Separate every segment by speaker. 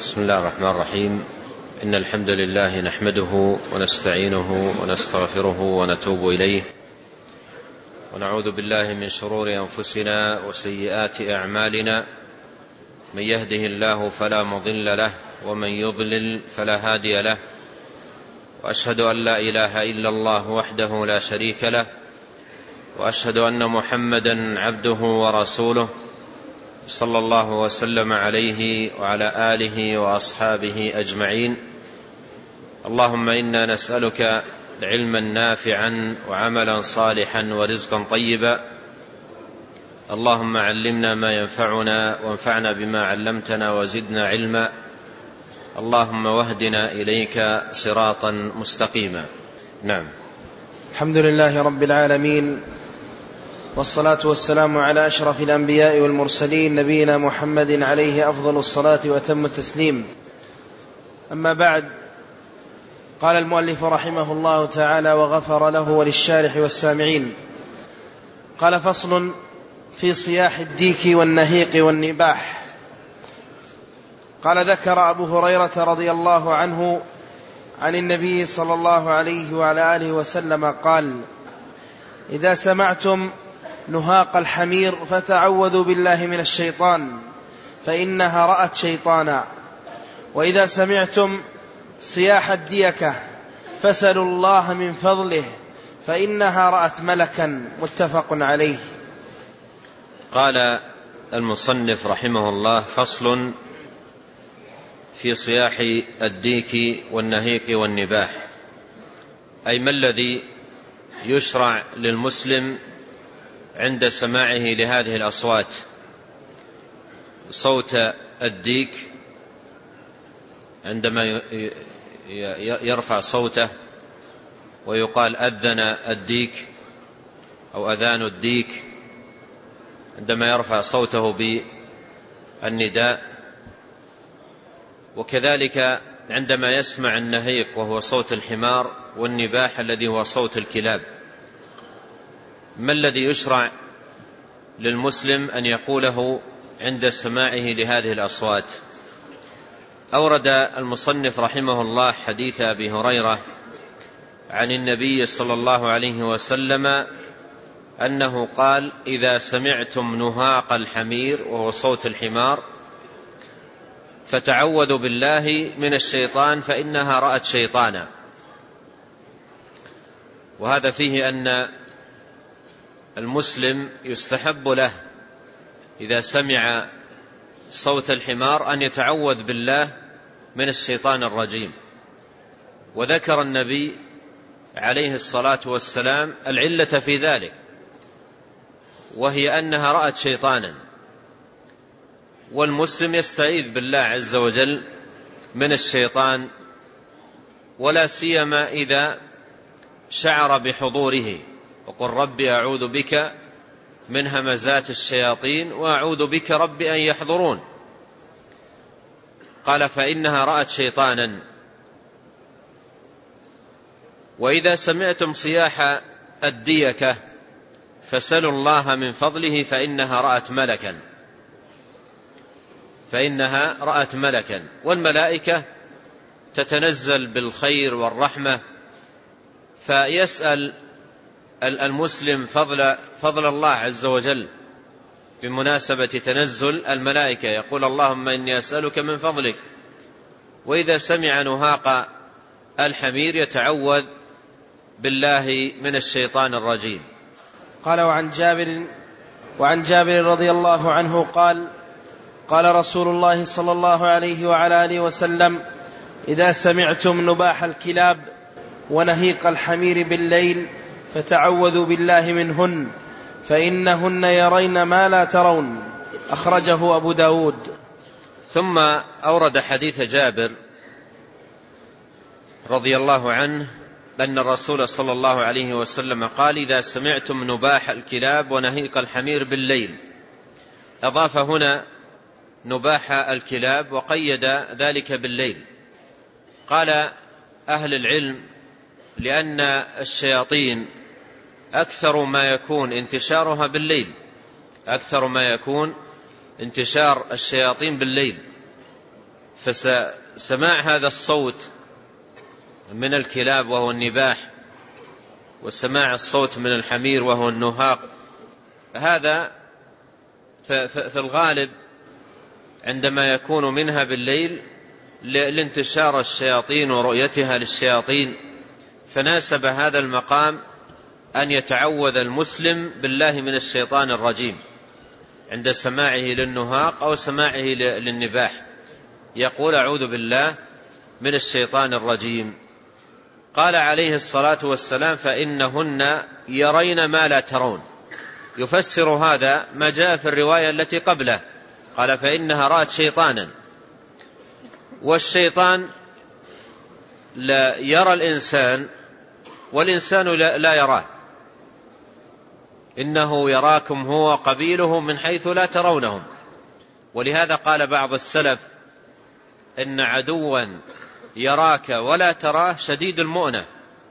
Speaker 1: بسم الله الرحمن الرحيم. إن الحمد لله نحمده ونستعينه ونستغفره ونتوب إليه، ونعوذ بالله من شرور أنفسنا وسيئات أعمالنا. من يهده الله فلا مضل له، ومن يضلل فلا هادي له. وأشهد أن لا إله إلا الله وحده لا شريك له، وأشهد أن محمدا عبده ورسوله، صلى الله وسلم عليه وعلى آله وأصحابه أجمعين. اللهم إنا نسألك علما نافعا وعملا صالحا ورزقا طيبا. اللهم علمنا ما ينفعنا وانفعنا بما علمتنا وزدنا علما. اللهم واهدنا إليك صراطا مستقيما. نعم.
Speaker 2: الحمد لله رب العالمين، والصلاة والسلام على أشرف الأنبياء والمرسلين، نبينا محمد عليه أفضل الصلاة وأتم التسليم. أما بعد، قال المؤلف رحمه الله تعالى وغفر له وللشارح والسامعين. قال: فصل في صياح الديك والنهيق والنباح. قال: ذكر أبو هريرة رضي الله عنه عن النبي صلى الله عليه وعلى آله وسلم قال: إذا سمعتم نهاق الحمير فتعوذوا بالله من الشيطان، فإنها رأت شيطانا. وإذا سمعتم صياح الديكة فسلوا الله من فضله، فإنها رأت ملكا. متفق عليه.
Speaker 1: قال المصنف رحمه الله: فصل في صياح الديك والنهيق والنباح. أي ما الذي يشرع للمسلم عند سماعه لهذه الأصوات؟ صوت الديك عندما يرفع صوته ويقال أذن الديك أو أذان الديك، عندما يرفع صوته بالنداء. وكذلك عندما يسمع النهيق وهو صوت الحمار، والنباح الذي هو صوت الكلاب. ما الذي يشرع للمسلم أن يقوله عند سماعه لهذه الأصوات؟ أورد المصنف رحمه الله حديث أبي هريرة عن النبي صلى الله عليه وسلم أنه قال: إذا سمعتم نهاق الحمير وهو صوت الحمار فتعوذوا بالله من الشيطان، فإنها رأت شيطانا. وهذا فيه أن المسلم يستحب له إذا سمع صوت الحمار أن يتعوذ بالله من الشيطان الرجيم. وذكر النبي عليه الصلاة والسلام العلة في ذلك، وهي أنها رأت شيطانا. والمسلم يستعيذ بالله عز وجل من الشيطان، ولا سيما إذا شعر بحضوره. وقل ربي أعوذ بك من همزات الشياطين وأعوذ بك رب أن يحضرون. قال: فإنها رأت شيطانا. وإذا سمعتم صياح الديكة فسلوا الله من فضله، فإنها رأت ملكا. والملائكة تتنزل بالخير والرحمة، فيسأل المسلم فضل الله عز وجل بمناسبة تنزل الملائكة، يقول: اللهم إني أسألك من فضلك. وإذا سمع نهاق الحمير يتعوذ بالله من الشيطان الرجيم.
Speaker 2: قال: وعن جابر رضي الله عنه قال: قال رسول الله صلى الله عليه وعلى آله وسلم: إذا سمعتم نباح الكلاب ونهيق الحمير بالليل فتعوذوا بالله منهن، فإنهن يرين ما لا ترون. أخرجه أبو داود.
Speaker 1: ثم أورد حديث جابر رضي الله عنه أن الرسول صلى الله عليه وسلم قال: إذا سمعتم نباح الكلاب ونهيق الحمير بالليل. أضاف هنا نباح الكلاب وقيد ذلك بالليل. قال أهل العلم: لأن الشياطين أكثر ما يكون انتشارها بالليل، أكثر ما يكون انتشار الشياطين بالليل، فسماع هذا الصوت من الكلاب وهو النباح، وسماع الصوت من الحمير وهو النهاق، هذا في الغالب عندما يكون منها بالليل لانتشار الشياطين ورؤيتها للشياطين، فناسب هذا المقام أن يتعوذ المسلم بالله من الشيطان الرجيم عند سماعه للنهاق أو سماعه للنباح، يقول أعوذ بالله من الشيطان الرجيم. قال عليه الصلاة والسلام فإنهن يرين ما لا ترون، يفسر هذا ما جاء في الرواية التي قبله، قال فإنها رأت شيطانا، والشيطان لا يرى الإنسان والإنسان لا يراه، إنه يراكم هو قبيله من حيث لا ترونهم. ولهذا قال بعض السلف إن عدوا يراك ولا تراه شديد المؤنة.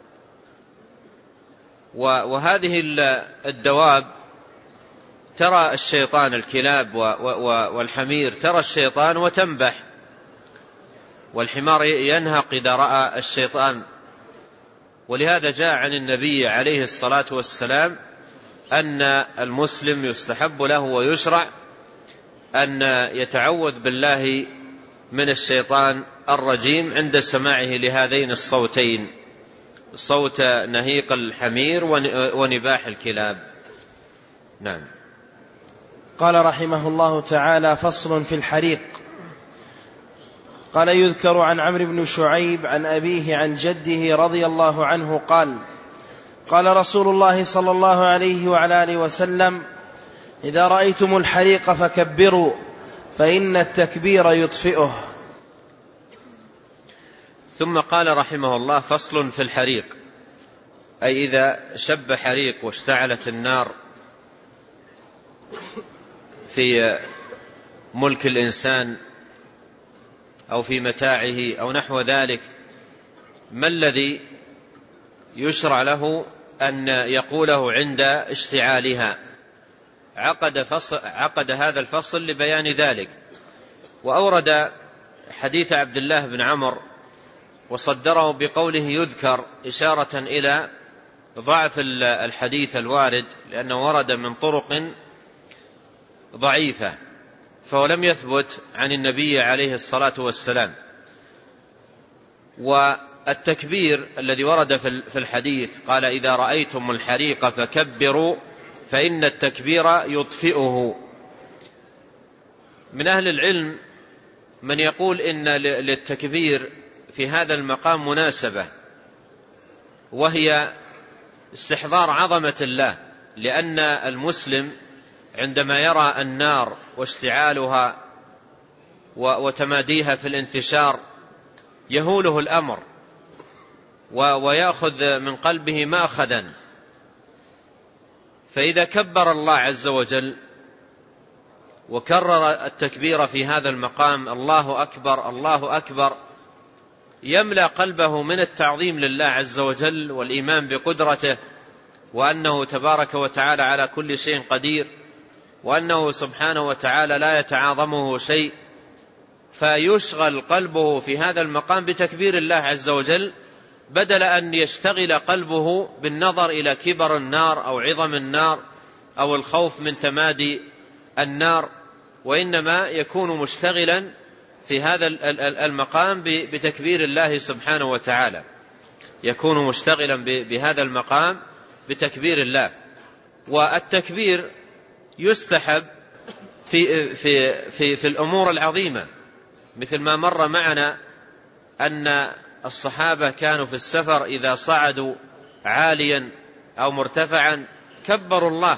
Speaker 1: وهذه الدواب ترى الشيطان، الكلاب والحمير ترى الشيطان وتنبح، والحمار ينهق إذا رأى الشيطان. ولهذا جاء عن النبي عليه الصلاة والسلام أن المسلم يستحب له ويشرع أن يتعوذ بالله من الشيطان الرجيم عند سماعه لهذين الصوتين، صوت نهيق الحمير ونباح الكلاب. نعم.
Speaker 2: قال رحمه الله تعالى: فصل في الحريق. قال: يذكر عن عمرو بن شعيب عن أبيه عن جده رضي الله عنه قال: قال رسول الله صلى الله عليه وعلى آله وسلم: إذا رأيتم الحريق فكبروا فإن التكبير يطفئه.
Speaker 1: ثم قال رحمه الله: فصل في الحريق، أي إذا شب حريق واشتعلت النار في ملك الإنسان أو في متاعه أو نحو ذلك، ما الذي يشرع له أن يقوله عند اشتعالها؟ عقد هذا الفصل لبيان ذلك، وأورد حديث عبد الله بن عمرو وصدره بقوله يذكر، إشارة إلى ضعف الحديث الوارد، لأنه ورد من طرق ضعيفة فهو لم يثبت عن النبي عليه الصلاة والسلام. والتكبير الذي ورد في الحديث قال: إذا رأيتم الحريق فكبروا فإن التكبير يطفئه. من أهل العلم من يقول إن للتكبير في هذا المقام مناسبة، وهي استحضار عظمة الله، لأن المسلم عندما يرى النار واشتعالها وتماديها في الانتشار يهوله الأمر ويأخذ من قلبه مأخذا، فإذا كبر الله عز وجل وكرر التكبير في هذا المقام الله أكبر الله أكبر، يملأ قلبه من التعظيم لله عز وجل والإيمان بقدرته، وأنه تبارك وتعالى على كل شيء قدير، وأنه سبحانه وتعالى لا يتعاظمه شيء، فيشغل قلبه في هذا المقام بتكبير الله عز وجل، بدل أن يشتغل قلبه بالنظر إلى كبر النار أو عظم النار أو الخوف من تمادي النار، وإنما يكون مشتغلا في هذا المقام بتكبير الله سبحانه وتعالى، يكون مشتغلا بهذا المقام بتكبير الله. والتكبير يستحب في الأمور العظيمة، مثل ما مر معنا أن الصحابة كانوا في السفر إذا صعدوا عاليا أو مرتفعا كبروا الله،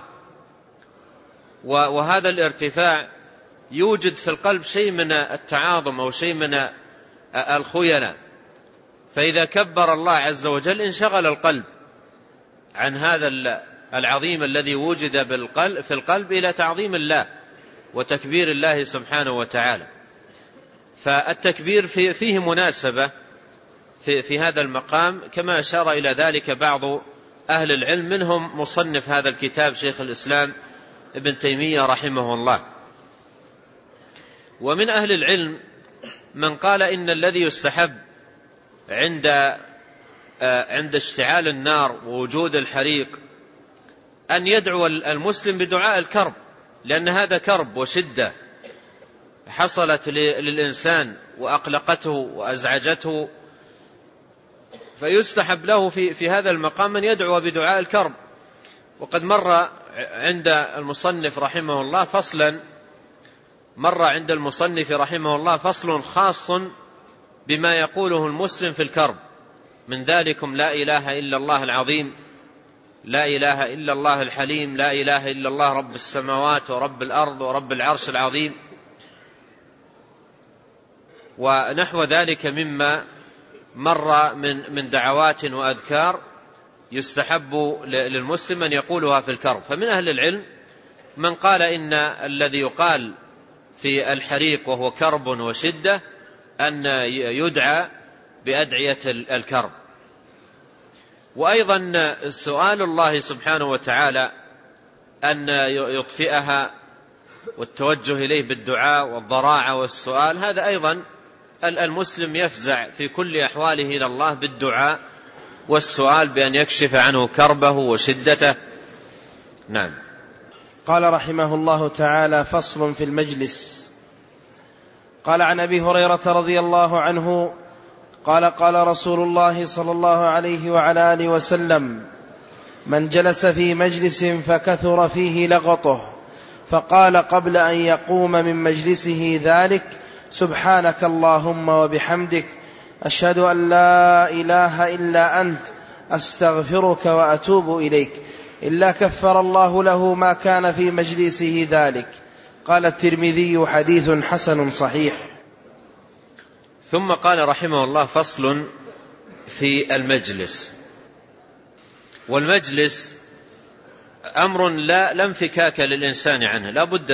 Speaker 1: وهذا الارتفاع يوجد في القلب شيء من التعاظم أو شيء من الخيلة، فإذا كبر الله عز وجل انشغل القلب عن هذا العظيم الذي وجد في القلب إلى تعظيم الله وتكبير الله سبحانه وتعالى. فالتكبير فيه مناسبة في هذا المقام، كما أشار إلى ذلك بعض أهل العلم، منهم مصنف هذا الكتاب شيخ الإسلام ابن تيمية رحمه الله. ومن أهل العلم من قال إن الذي يستحب عند اشتعال النار ووجود الحريق أن يدعو المسلم بدعاء الكرب، لأن هذا كرب وشدة حصلت للإنسان وأقلقته وأزعجته، فيستحب له في هذا المقام أن يدعو بدعاء الكرب. وقد مر عند المصنف رحمه الله فصل خاص بما يقوله المسلم في الكرب، من ذلكم لا إله إلا الله العظيم، لا إله إلا الله الحليم، لا إله إلا الله رب السماوات ورب الأرض ورب العرش العظيم، ونحو ذلك مما مر من دعوات وأذكار يستحب للمسلم أن يقولها في الكرب. فمن أهل العلم من قال إن الذي يقال في الحريق وهو كرب وشدة أن يدعى بأدعية الكرب. وأيضا سؤال الله سبحانه وتعالى أن يطفئها والتوجه إليه بالدعاء والضراعة والسؤال، هذا أيضا المسلم يفزع في كل أحواله إلى الله بالدعاء والسؤال بأن يكشف عنه كربه وشدته. نعم.
Speaker 2: قال رحمه الله تعالى: فصل في المجلس. قال عن أبي هريرة رضي الله عنه قال: قال رسول الله صلى الله عليه وعلى آله وسلم: من جلس في مجلس فكثر فيه لغطه فقال قبل أن يقوم من مجلسه ذلك: سبحانك اللهم وبحمدك، أشهد أن لا إله إلا أنت، أستغفرك وأتوب إليك، إلا كفر الله له ما كان في مجلسه ذلك. قال الترمذي: حديث حسن صحيح.
Speaker 1: ثم قال رحمه الله: فصل في المجلس. والمجلس أمر لا انفكاك للإنسان عنه، لا بد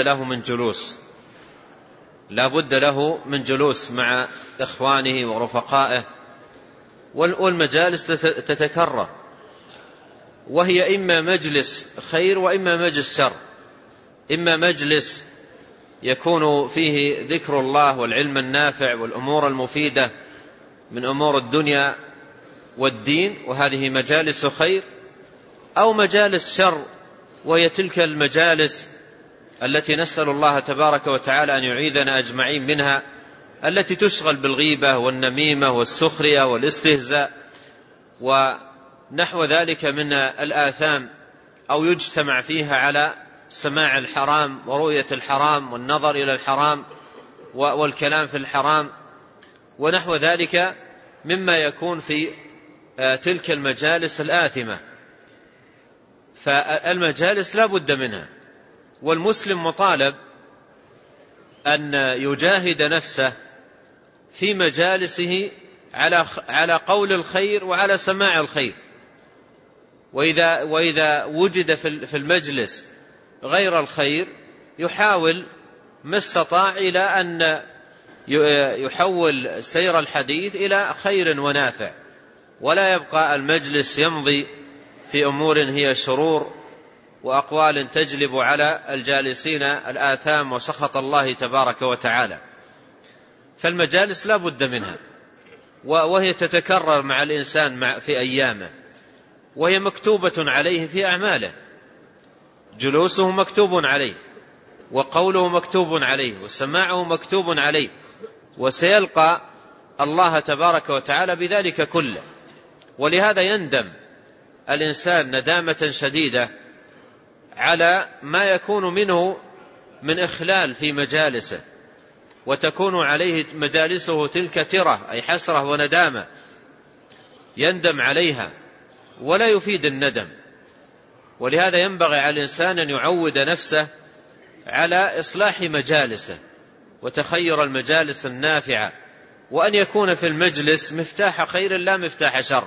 Speaker 1: له من جلوس مع إخوانه ورفقائه. والمجالس تتكرر، وهي إما مجلس خير وإما مجلس شر، إما مجلس يكون فيه ذكر الله والعلم النافع والأمور المفيدة من أمور الدنيا والدين، وهذه مجالس خير، أو مجالس شر، وهي تلك المجالس التي نسأل الله تبارك وتعالى أن يعيذنا أجمعين منها، التي تشغل بالغيبة والنميمة والسخرية والاستهزاء ونحو ذلك من الآثام، أو يجتمع فيها على سماع الحرام ورؤية الحرام والنظر إلى الحرام والكلام في الحرام ونحو ذلك مما يكون في تلك المجالس الآثمة. فالمجالس لا بد منها، والمسلم مطالب أن يجاهد نفسه في مجالسه على قول الخير وعلى سماع الخير. وإذا وجد في المجلس غير الخير يحاول ما استطاع إلى أن يحول سير الحديث إلى خير ونافع، ولا يبقى المجلس يمضي في أمور هي شرور وأقوال تجلب على الجالسين الآثام وسخط الله تبارك وتعالى. فالمجالس لا بد منها، وهي تتكرر مع الإنسان في أيامه، وهي مكتوبة عليه في أعماله، جلوسه مكتوب عليه، وقوله مكتوب عليه، وسماعه مكتوب عليه، وسيلقى الله تبارك وتعالى بذلك كله. ولهذا يندم الإنسان ندامة شديدة على ما يكون منه من إخلال في مجالسه، وتكون عليه مجالسه تلك ترة، أي حسرة وندامة يندم عليها ولا يفيد الندم. ولهذا ينبغي على الإنسان أن يعود نفسه على إصلاح مجالسه وتخير المجالس النافعة، وأن يكون في المجلس مفتاح خير لا مفتاح شر،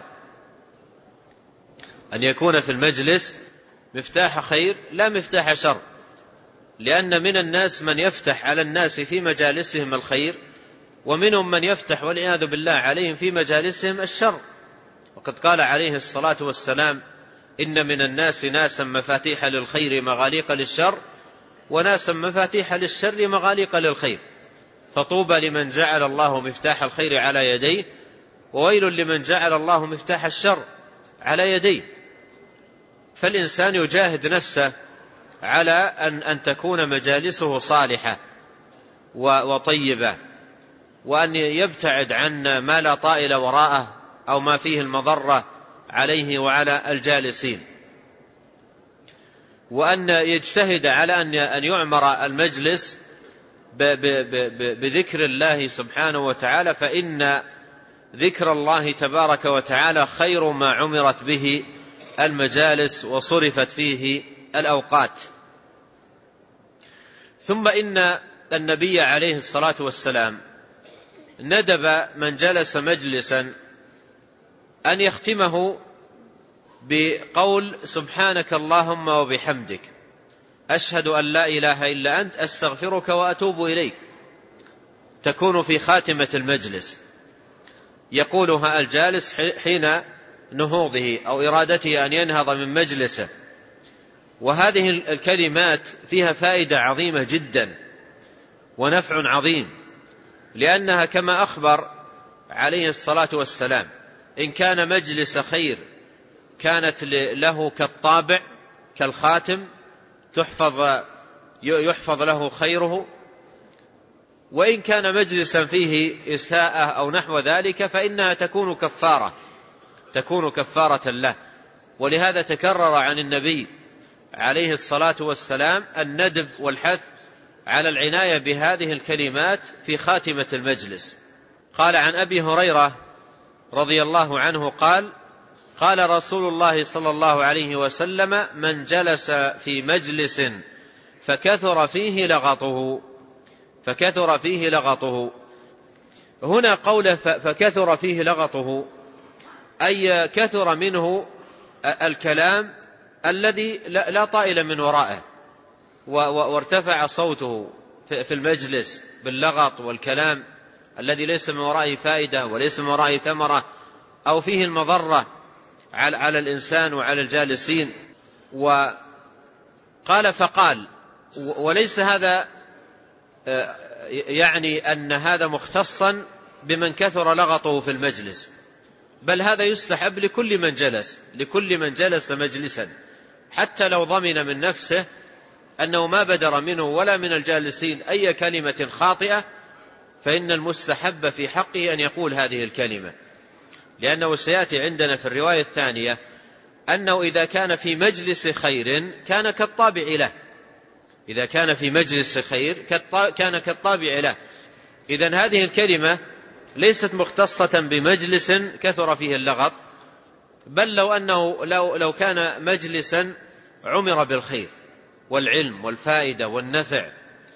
Speaker 1: أن يكون في المجلس مفتاح خير لا مفتاح شر، لأن من الناس من يفتح على الناس في مجالسهم الخير، ومنهم من يفتح والعياذ بالله عليهم في مجالسهم الشر. وقد قال عليه الصلاة والسلام: إن من الناس ناسا مفاتيح للخير مغاليق للشر، وناسا مفاتيح للشر مغاليق للخير. فطوبى لمن جعل الله مفتاح الخير على يديه، وويل لمن جعل الله مفتاح الشر على يديه. فالإنسان يجاهد نفسه على أن تكون مجالسه صالحة وطيبة، وأن يبتعد عن ما لا طائل وراءه أو ما فيه المضرة عليه وعلى الجالسين، وأن يجتهد على أن يعمر المجلس بذكر الله سبحانه وتعالى، فإن ذكر الله تبارك وتعالى خير ما عمرت به المجالس وصرفت فيه الأوقات. ثم إن النبي عليه الصلاة والسلام ندب من جلس مجلسا أن يختمه بقول سبحانك اللهم وبحمدك أشهد أن لا إله إلا أنت أستغفرك وأتوب إليك، تكون في خاتمة المجلس، يقولها الجالس حين نهوضه أو إرادته أن ينهض من مجلسه. وهذه الكلمات فيها فائدة عظيمة جدا ونفع عظيم، لأنها كما أخبر عليه الصلاة والسلام إن كان مجلس خير كانت له كالطابع كالخاتم يحفظ له خيره، وإن كان مجلسا فيه إساءة أو نحو ذلك فإنها تكون كفارة له. ولهذا تكرر عن النبي عليه الصلاة والسلام الندب والحث على العناية بهذه الكلمات في خاتمة المجلس. قال عن أبي هريرة رضي الله عنه قال قال رسول الله صلى الله عليه وسلم من جلس في مجلس فكثر فيه لغطه. هنا قول فكثر فيه لغطه أي كثر منه الكلام الذي لا طائل من ورائه، وارتفع صوته في المجلس باللغط والكلام الذي ليس من ورائه فائدة وليس من ورائه ثمرة أو فيه المضرة على الإنسان وعلى الجالسين. وقال فقال، وليس هذا يعني أن هذا مختصا بمن كثر لغطه في المجلس، بل هذا يستحب لكل من جلس مجلسا، حتى لو ضمن من نفسه أنه ما بدر منه ولا من الجالسين أي كلمة خاطئة، فإن المستحب في حقه أن يقول هذه الكلمة، لأنه سيأتي عندنا في الرواية الثانية أنه إذا كان في مجلس خير كان كالطابع له، إذا كان في مجلس خير كان كالطابع له. إذن هذه الكلمة ليست مختصة بمجلس كثر فيه اللغط، بل لو كان مجلسا عمر بالخير والعلم والفائدة والنفع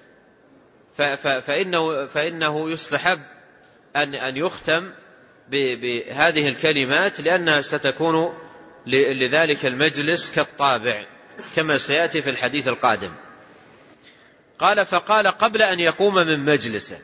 Speaker 1: فإنه يستحب أن يختم بهذه الكلمات، لأنها ستكون لذلك المجلس كالطابع كما سيأتي في الحديث القادم. قال فقال قبل أن يقوم من مجلسه،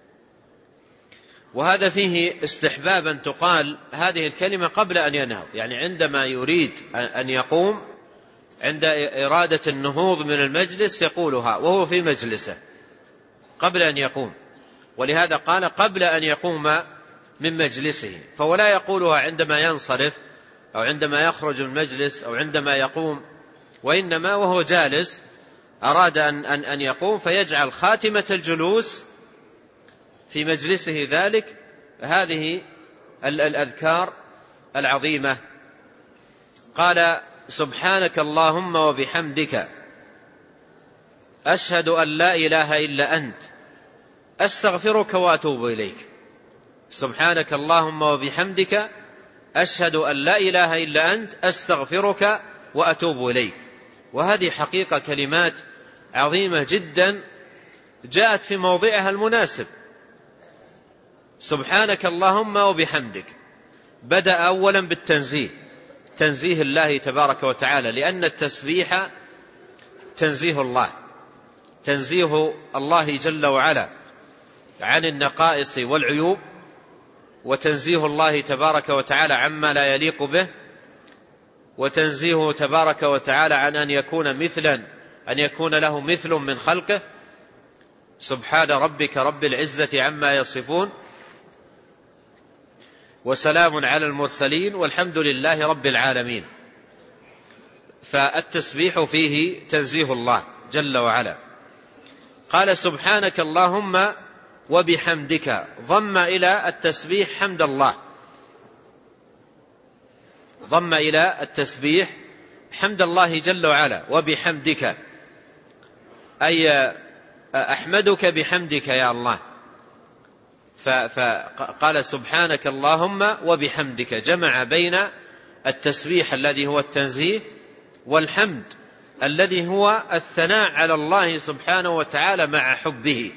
Speaker 1: وهذا فيه استحباب أن تقال هذه الكلمة قبل أن ينهض، يعني عندما يريد أن يقوم عند إرادة النهوض من المجلس يقولها وهو في مجلسه قبل أن يقوم، ولهذا قال قبل أن يقوم من مجلسه، فولا يقولها عندما ينصرف أو عندما يخرج من المجلس أو عندما يقوم، وإنما وهو جالس أراد أن يقوم فيجعل خاتمة الجلوس في مجلسه ذلك هذه الأذكار العظيمة. قال سبحانك اللهم وبحمدك أشهد أن لا إله إلا أنت أستغفرك وأتوب إليك. سبحانك اللهم وبحمدك أشهد أن لا إله إلا أنت أستغفرك وأتوب إليك. وهذه حقيقة كلمات عظيمة جدا جاءت في موضعها المناسب. سبحانك اللهم وبحمدك بدأ أولا بالتنزيه، تنزيه الله تبارك وتعالى، لأن التسبيح تنزيه الله جل وعلا عن النقائص والعيوب، وتنزيه الله تبارك وتعالى عما لا يليق به، وتنزيه تبارك وتعالى عن أن يكون له مثل من خلقه. سبحان ربك رب العزة عما يصفون وسلام على المرسلين والحمد لله رب العالمين. فالتسبيح فيه تنزيه الله جل وعلا. قال سبحانك اللهم وبحمدك، ضم إلى التسبيح حمد الله، ضم إلى التسبيح حمد الله جل وعلا. وبحمدك أي أحمدك بحمدك يا الله. فقال سبحانك اللهم وبحمدك، جمع بين التسبيح الذي هو التنزيه والحمد الذي هو الثناء على الله سبحانه وتعالى مع حبه.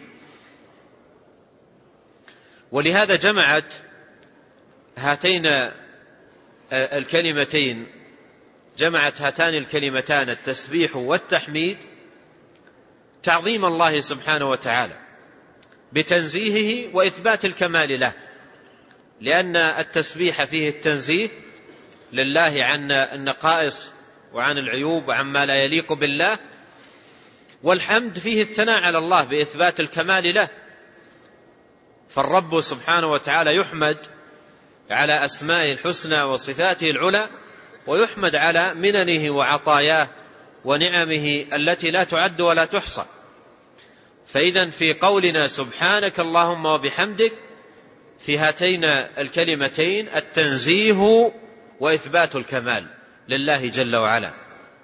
Speaker 1: ولهذا جمعت هاتين الكلمتين، جمعت هاتان الكلمتان التسبيح والتحميد تعظيم الله سبحانه وتعالى بتنزيهه وإثبات الكمال له، لأن التسبيح فيه التنزيه لله عن النقائص وعن العيوب وعما لا يليق بالله، والحمد فيه الثناء على الله بإثبات الكمال له. فالرب سبحانه وتعالى يحمد على أسمائه الحسنى وصفاته العلى، ويحمد على مننه وعطاياه ونعمه التي لا تعد ولا تحصى. فإذا في قولنا سبحانك اللهم وبحمدك في هاتين الكلمتين التنزيه وإثبات الكمال لله جل وعلا.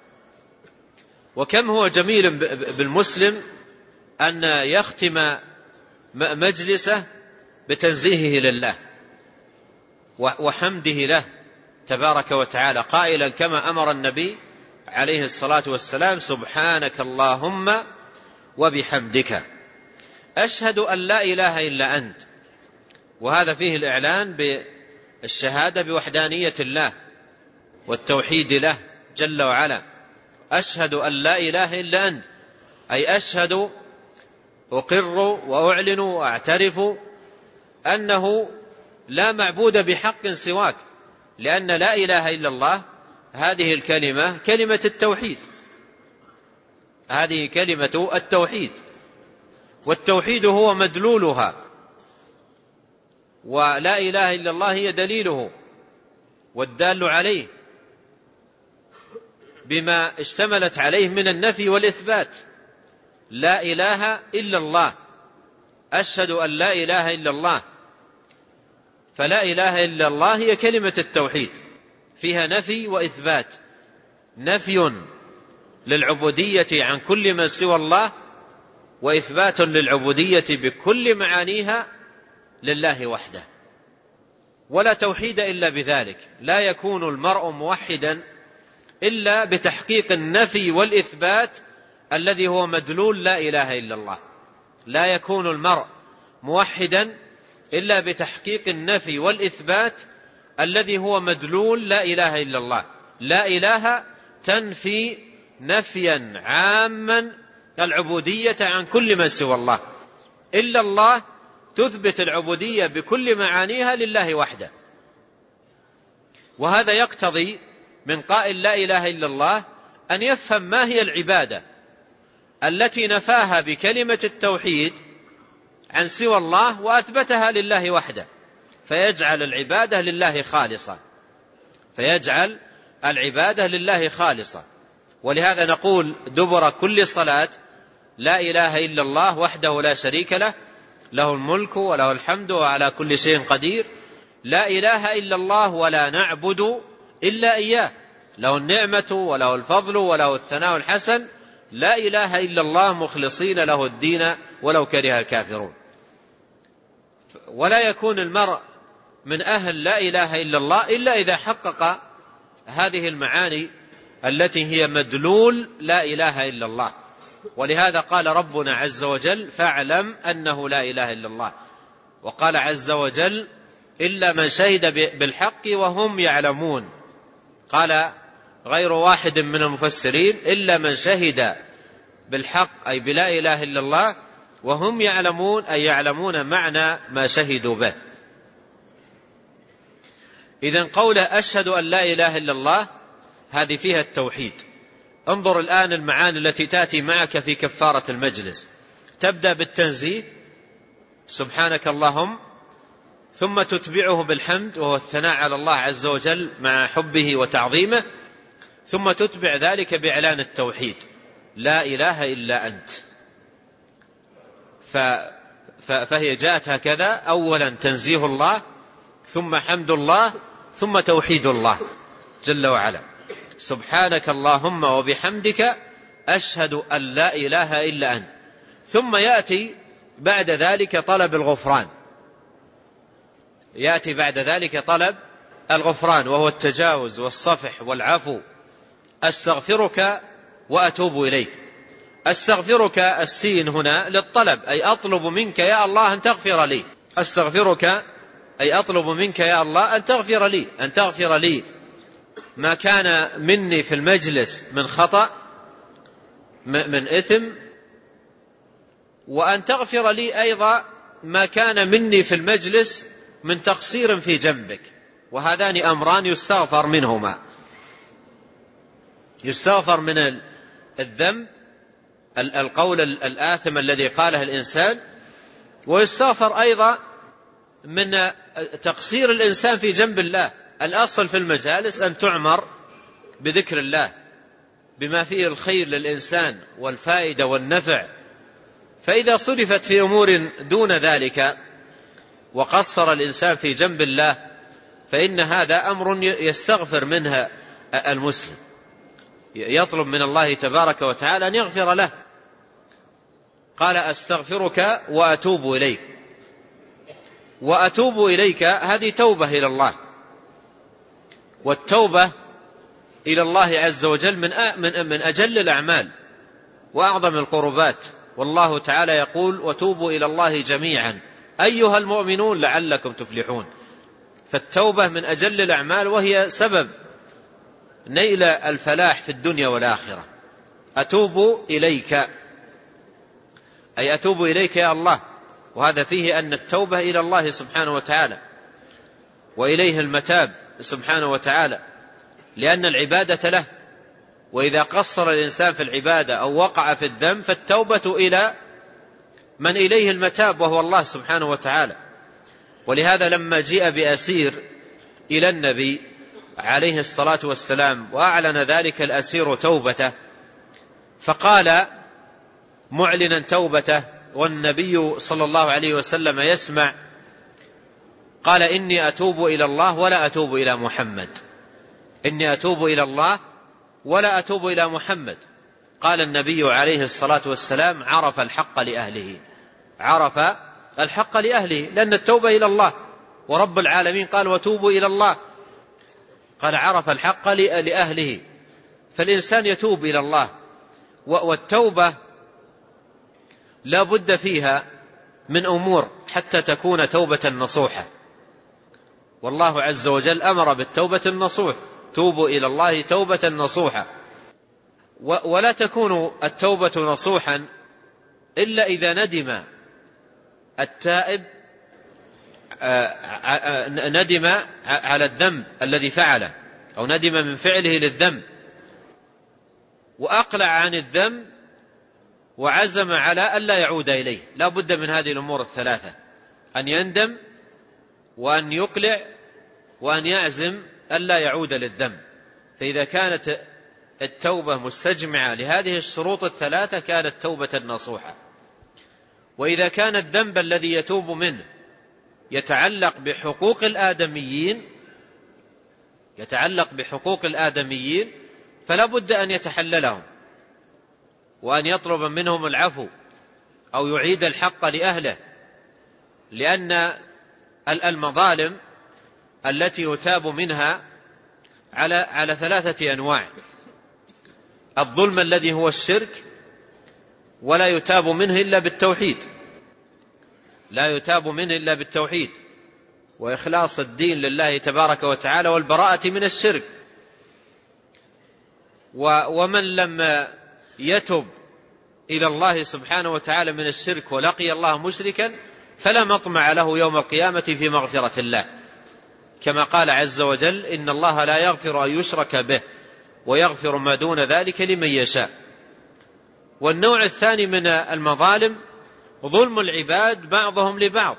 Speaker 1: وكم هو جميل بالمسلم أن يختم مجلسه بتنزيهه لله وحمده له تبارك وتعالى، قائلا كما أمر النبي عليه الصلاة والسلام سبحانك اللهم وبحمدك أشهد أن لا إله إلا أنت. وهذا فيه الإعلان بالشهادة بوحدانية الله والتوحيد له جل وعلا. أشهد أن لا إله إلا أنت، أي أشهد أقر وأعلن وأعترف أنه لا معبود بحق سواك، لأن لا إله إلا الله هذه الكلمة كلمة التوحيد، هذه كلمة التوحيد، والتوحيد هو مدلولها، ولا إله إلا الله هي دليله والدال عليه بما اشتملت عليه من النفي والإثبات. لا إله إلا الله، أشهد أن لا إله إلا الله. فلا إله إلا الله هي كلمة التوحيد، فيها نفي وإثبات، نفي للعبودية عن كل من سوى الله، وإثبات للعبودية بكل معانيها لله وحده. ولا توحيد إلا بذلك، لا يكون المرء موحدا إلا بتحقيق النفي والإثبات الذي هو مدلول لا إله إلا الله. لا يكون المرء موحدا إلا بتحقيق النفي والإثبات الذي هو مدلول لا إله إلا الله. لا إله تنفي نفيا عاما العبودية عن كل من سوى الله، إلا الله تثبت العبودية بكل معانيها لله وحده. وهذا يقتضي من قائل لا إله إلا الله أن يفهم ما هي العبادة التي نفاها بكلمة التوحيد عن سوى الله وأثبتها لله وحده، فيجعل العبادة لله خالصة، فيجعل العبادة لله خالصة. ولهذا نقول دبر كل صلاة لا إله إلا الله وحده لا شريك له، له الملك وله الحمد وعلى كل شيء قدير. لا إله إلا الله ولا نعبد إلا إياه، له النعمة وله الفضل وله الثناء الحسن. لا إله إلا الله مخلصين له الدين ولو كره الكافرون. ولا يكون المرء من أهل لا إله إلا الله إلا إذا حقق هذه المعاني التي هي مدلول لا إله إلا الله. ولهذا قال ربنا عز وجل فاعلم أنه لا إله إلا الله. وقال عز وجل إلا من شهد بالحق وهم يعلمون. قال غير واحد من المفسرين إلا من شهد بالحق أي بلا إله إلا الله وهم يعلمون أي يعلمون معنى ما شهدوا به. إذن قوله أشهد أن لا إله إلا الله هذه فيها التوحيد. انظر الآن المعاني التي تأتي معك في كفارة المجلس. تبدأ بالتنزيه سبحانك اللهم، ثم تتبعه بالحمد وهو الثناء على الله عز وجل مع حبه وتعظيمه، ثم تتبع ذلك بإعلان التوحيد لا إله إلا أنت. فهي جاءت هكذا، أولا تنزيه الله، ثم حمد الله، ثم توحيد الله جل وعلا. سبحانك اللهم وبحمدك أشهد أن لا إله إلا أنت. ثم يأتي بعد ذلك طلب الغفران، يأتي بعد ذلك طلب الغفران وهو التجاوز والصفح والعفو. أستغفرك وأتوب إليك. أستغفرك السين هنا للطلب، أي أطلب منك يا الله أن تغفر لي. أستغفرك أي أطلب منك يا الله أن تغفر لي، أن تغفر لي ما كان مني في المجلس من خطأ، من إثم، وأن تغفر لي أيضا ما كان مني في المجلس من تقصير في جنبك. وهذان أمران يستغفر منهما، يستغفر من الذنب القول الآثم الذي قاله الإنسان، ويستغفر أيضا من تقصير الإنسان في جنب الله. الأصل في المجالس أن تعمر بذكر الله بما فيه الخير للإنسان والفائدة والنفع، فإذا صرفت في أمور دون ذلك وقصر الإنسان في جنب الله فإن هذا أمر يستغفر منها المسلم، يطلب من الله تبارك وتعالى أن يغفر له. قال أستغفرك وأتوب إليك. وأتوب إليك هذه توبة إلى الله، والتوبة إلى الله عز وجل من أجل الأعمال وأعظم القربات. والله تعالى يقول وتوبوا إلى الله جميعا أيها المؤمنون لعلكم تفلحون. فالتوبة من أجل الأعمال، وهي سبب نيل الفلاح في الدنيا والآخرة. أتوب إليك أي أتوب إليك يا الله، وهذا فيه أن التوبة إلى الله سبحانه وتعالى وإليه المتاب سبحانه وتعالى، لأن العبادة له، وإذا قصر الإنسان في العبادة أو وقع في الذنب فالتوبة إلى من إليه المتاب وهو الله سبحانه وتعالى. ولهذا لما جيء بأسير إلى النبي عليه الصلاة والسلام وأعلن ذلك الأسير توبته، فقال معلنا توبته والنبي صلى الله عليه وسلم يسمع، قال إني أتوب إلى الله ولا أتوب إلى محمد، إني أتوب إلى الله ولا أتوب إلى محمد. قال النبي عليه الصلاة والسلام عرف الحق لأهله، عرف الحق لأهله، لأن التوبة إلى الله، ورب العالمين قال وتوبوا إلى الله، قال عرف الحق لأهله. فالإنسان يتوب إلى الله، والتوبة لا بد فيها من أمور حتى تكون توبة نصوحة، والله عز وجل أمر بالتوبة النصوح، توبوا إلى الله توبة نصوحة. ولا تكون التوبة نصوحا إلا إذا ندم التائب، ندم على الذنب الذي فعله أو ندم من فعله للذنب وأقلع عن الذنب وعزم على ألا يعود إليه. لا بد من هذه الأمور الثلاثة، أن يندم وأن يقلع وأن يعزم ألا يعود للذنب. فإذا كانت التوبة مستجمعة لهذه الشروط الثلاثة كانت توبة نصوحة. وإذا كان الذنب الذي يتوب منه يتعلق بحقوق الآدميين فلا بد أن يتحللهم وأن يطلب منهم العفو أو يعيد الحق لأهله، لأن المظالم التي يتاب منها على ثلاثة أنواع: الظلم الذي هو الشرك ولا يتاب منه إلا بالتوحيد، لا يتاب منه إلا بالتوحيد وإخلاص الدين لله تبارك وتعالى والبراءة من الشرك. ومن لم يتب إلى الله سبحانه وتعالى من الشرك ولقي الله مشركا فلا مطمع له يوم القيامة في مغفرة الله، كما قال عز وجل إن الله لا يغفر أن يشرك به ويغفر ما دون ذلك لمن يشاء. والنوع الثاني من المظالم ظلم العباد بعضهم لبعض،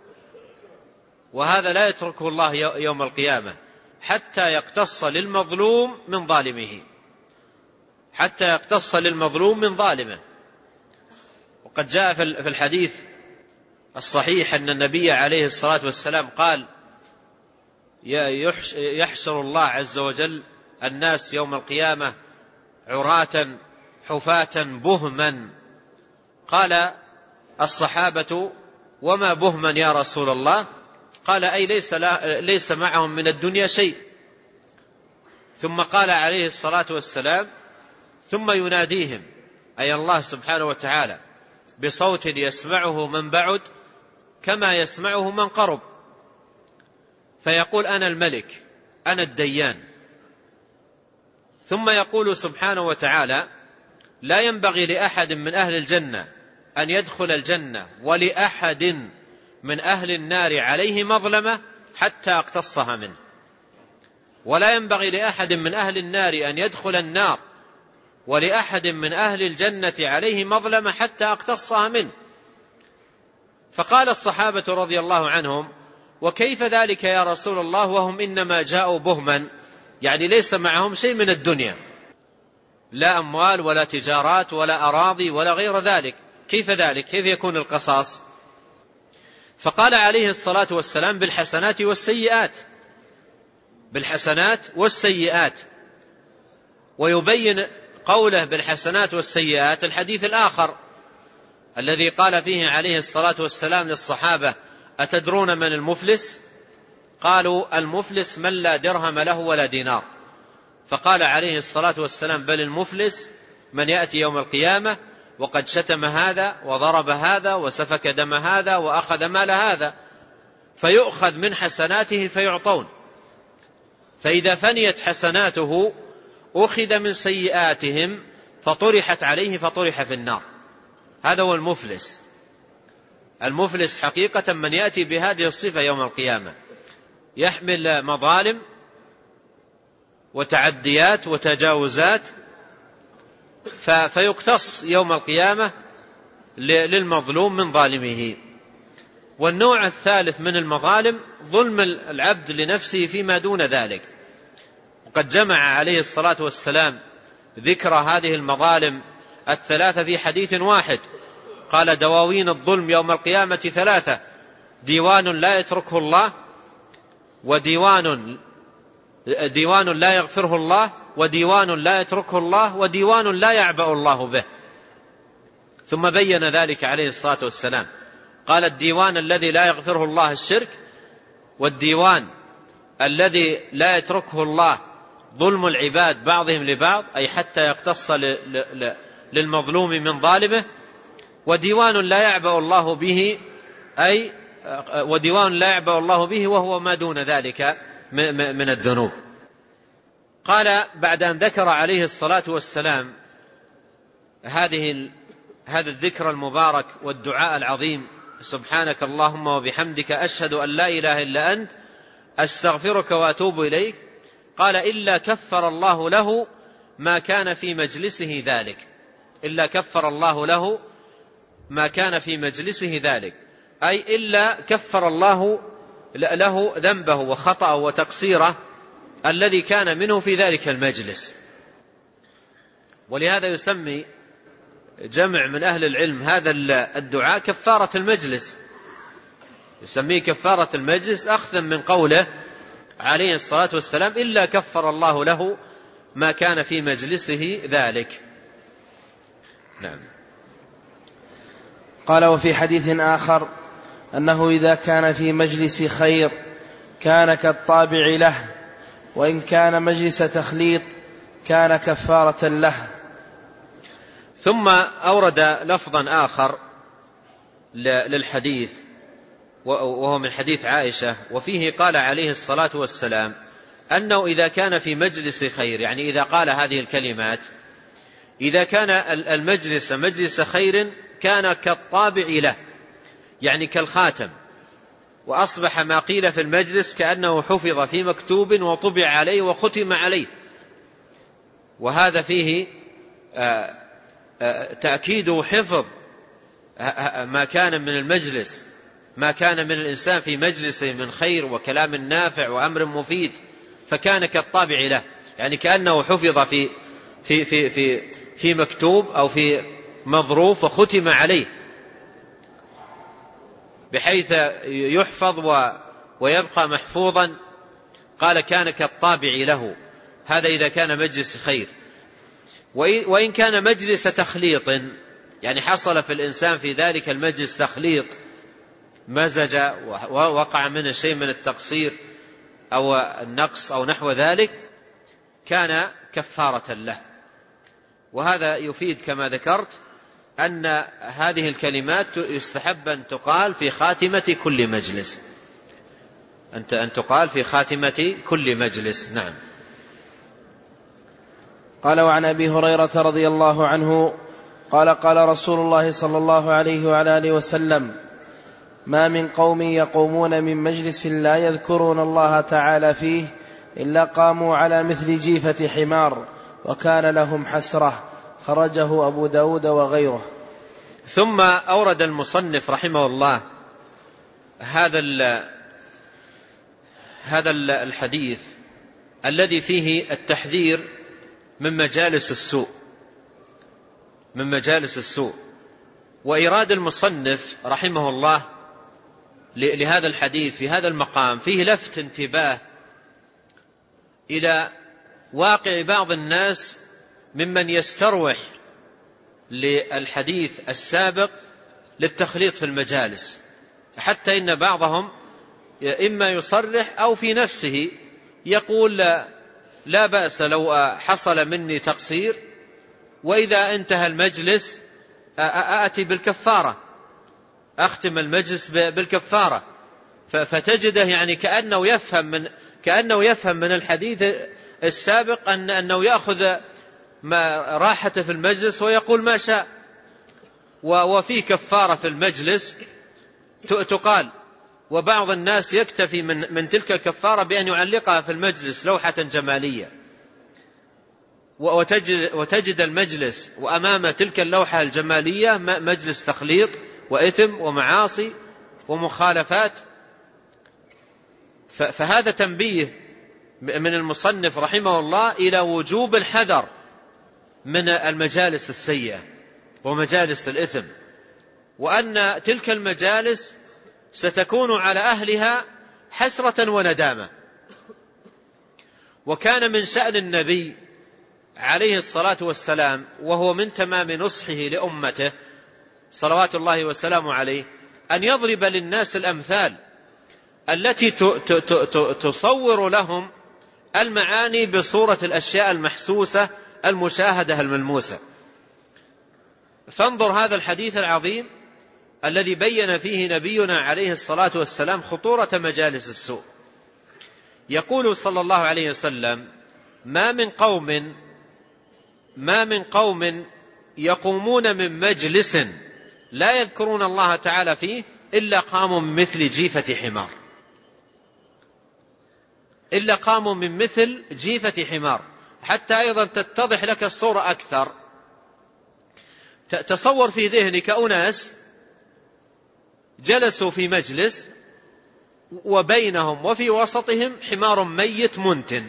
Speaker 1: وهذا لا يتركه الله يوم القيامة حتى يقتص للمظلوم من ظالمه، حتى يقتص للمظلوم من ظالمه. وقد جاء في الحديث الصحيح أن النبي عليه الصلاة والسلام قال: يحشر الله عز وجل الناس يوم القيامة عراة حفاة بهما. قال الصحابة: وما بهما يا رسول الله؟ قال: أي ليس معهم من الدنيا شيء. ثم قال عليه الصلاة والسلام: ثم يناديهم، أي الله سبحانه وتعالى، بصوت يسمعه من بعد كما يسمعه من قرب، فيقول: أنا الملك، أنا الديان. ثم يقول سبحانه وتعالى: لا ينبغي لأحد من أهل الجنة أن يدخل الجنة ولأحد من أهل النار عليه مظلمة حتى أقتصها منه، ولا ينبغي لأحد من أهل النار أن يدخل النار ولأحد من أهل الجنة عليه مظلمة حتى أقتصها منه. فقال الصحابة رضي الله عنهم: وكيف ذلك يا رسول الله وهم إنما جاءوا بهما؟ يعني ليس معهم شيء من الدنيا، لا أموال ولا تجارات ولا أراضي ولا غير ذلك، كيف ذلك؟ كيف يكون القصاص؟ فقال عليه الصلاة والسلام: بالحسنات والسيئات، بالحسنات والسيئات. ويبين قوله بالحسنات والسيئات الحديث الآخر الذي قال فيه عليه الصلاة والسلام للصحابة: أتدرون من المفلس؟ قالوا: المفلس من لا درهم له ولا دينار. فقال عليه الصلاة والسلام: بل المفلس من يأتي يوم القيامة وقد شتم هذا وضرب هذا وسفك دم هذا وأخذ مال هذا، فيؤخذ من حسناته فيعطون، فإذا فنيت حسناته أخذ من سيئاتهم فطرحت عليه فطرح في النار. هذا هو المفلس. المفلس حقيقة من يأتي بهذه الصفة يوم القيامة، يحمل مظالم وتعديات وتجاوزات، فيقتص يوم القيامة للمظلوم من ظالمه. والنوع الثالث من المظالم ظلم العبد لنفسه فيما دون ذلك، وقد جمع عليه الصلاة والسلام ذكر هذه المظالم الثلاثة في حديث واحد. قال: دواوين الظلم يوم القيامة ثلاثة: ديوان لا يتركه الله، وديوان لا يغفره الله، وديوان لا يتركه الله، وديوان لا يعبأ الله به. ثم بين ذلك عليه الصلاة والسلام، قال: الديوان الذي لا يغفره الله الشرك، والديوان الذي لا يتركه الله ظلم العباد بعضهم لبعض، أي حتى يقتص للمظلوم من ظالمه، وديوان لا يعبأ الله به، أي وديوان لا يعبأ الله به وهو ما دون ذلك من الذنوب. قال بعد أن ذكر عليه الصلاة والسلام هذا الذكر المبارك والدعاء العظيم: سبحانك اللهم وبحمدك أشهد أن لا إله إلا أنت أستغفرك وأتوب إليك، قال: إلا كفر الله له ما كان في مجلسه ذلك. إلا كفر الله له ما كان في مجلسه ذلك، أي إلا كفر الله له ذنبه وخطأه وتقصيره الذي كان منه في ذلك المجلس. ولهذا يسمي جمع من أهل العلم هذا الدعاء كفارة المجلس، يسميه كفارة المجلس أخذا من قوله عليه الصلاة والسلام: إلا كفر الله له ما كان في مجلسه ذلك. نعم.
Speaker 2: قال: وفي حديث آخر أنه إذا كان في مجلس خير كان كالطابع له، وإن كان مجلس تخليط كان كفارة له.
Speaker 1: ثم أورد لفظا آخر للحديث وهو من حديث عائشة، وفيه قال عليه الصلاة والسلام أنه إذا كان في مجلس خير، يعني إذا قال هذه الكلمات، إذا كان المجلس مجلس خير كان كالطابع له، يعني كالخاتم، وأصبح ما قيل في المجلس كأنه حفظ في مكتوب وطبع عليه وختم عليه. وهذا فيه تأكيد حفظ ما كان من المجلس، ما كان من الإنسان في مجلسه من خير وكلام نافع وأمر مفيد فكان كالطابع له، يعني كأنه حفظ في مكتوب أو في مظروف وختم عليه بحيث يحفظ ويبقى محفوظا. قال كان كالطابع له، هذا إذا كان مجلس خير. وإن كان مجلس تخليط، يعني حصل في الإنسان في ذلك المجلس تخليط، مزج ووقع منه شيء من التقصير أو النقص أو نحو ذلك، كان كفارة له. وهذا يفيد كما ذكرت أن هذه الكلمات يستحب أن تقال في خاتمة كل مجلس، أن تقال في خاتمة كل مجلس. نعم.
Speaker 2: قال: وعن أبي هريرة رضي الله عنه قال: قال رسول الله صلى الله عليه وعلى آله وسلم: ما من قوم يقومون من مجلس لا يذكرون الله تعالى فيه إلا قاموا على مثل جيفة حمار وكان لهم حسرة. خرجه أبو داود وغيره.
Speaker 1: ثم أورد المصنف رحمه الله هذا الحديث الذي فيه التحذير من مجالس السوء. وإيراد المصنف رحمه الله لهذا الحديث في هذا المقام فيه لفت انتباه إلى واقع بعض الناس ممن يستروح للحديث السابق للتخليط في المجالس، حتى إن بعضهم إما يصرح أو في نفسه يقول لا بأس لو حصل مني تقصير، وإذا انتهى المجلس آتي بالكفارة، أختم المجلس بالكفارة. فتجده يعني كأنه يفهم من الحديث السابق أنه يأخذ ما راحته في المجلس ويقول ما شاء، وفي كفارة في المجلس تقال. وبعض الناس يكتفي من تلك الكفارة بأن يعلقها في المجلس لوحة جمالية، وتجد المجلس وأمام تلك اللوحة الجمالية مجلس تخليط وإثم ومعاصي ومخالفات. فهذا تنبيه من المصنف رحمه الله إلى وجوب الحذر من المجالس السيئة ومجالس الإثم، وأن تلك المجالس ستكون على أهلها حسرة وندامة. وكان من شأن النبي عليه الصلاة والسلام، وهو من تمام نصحه لأمته صلوات الله وسلامه عليه، أن يضرب للناس الأمثال التي تصور لهم المعاني بصورة الأشياء المحسوسة المشاهدة الملموسة. فانظر هذا الحديث العظيم الذي بين فيه نبينا عليه الصلاة والسلام خطورة مجالس السوء. يقول صلى الله عليه وسلم: ما من قوم يقومون من مجلس لا يذكرون الله تعالى فيه إلا قاموا من مثل جيفة حمار. إلا قاموا من مثل جيفة حمار. حتى أيضا تتضح لك الصورة أكثر، تصور في ذهنك أناس جلسوا في مجلس وبينهم وفي وسطهم حمار ميت منتن،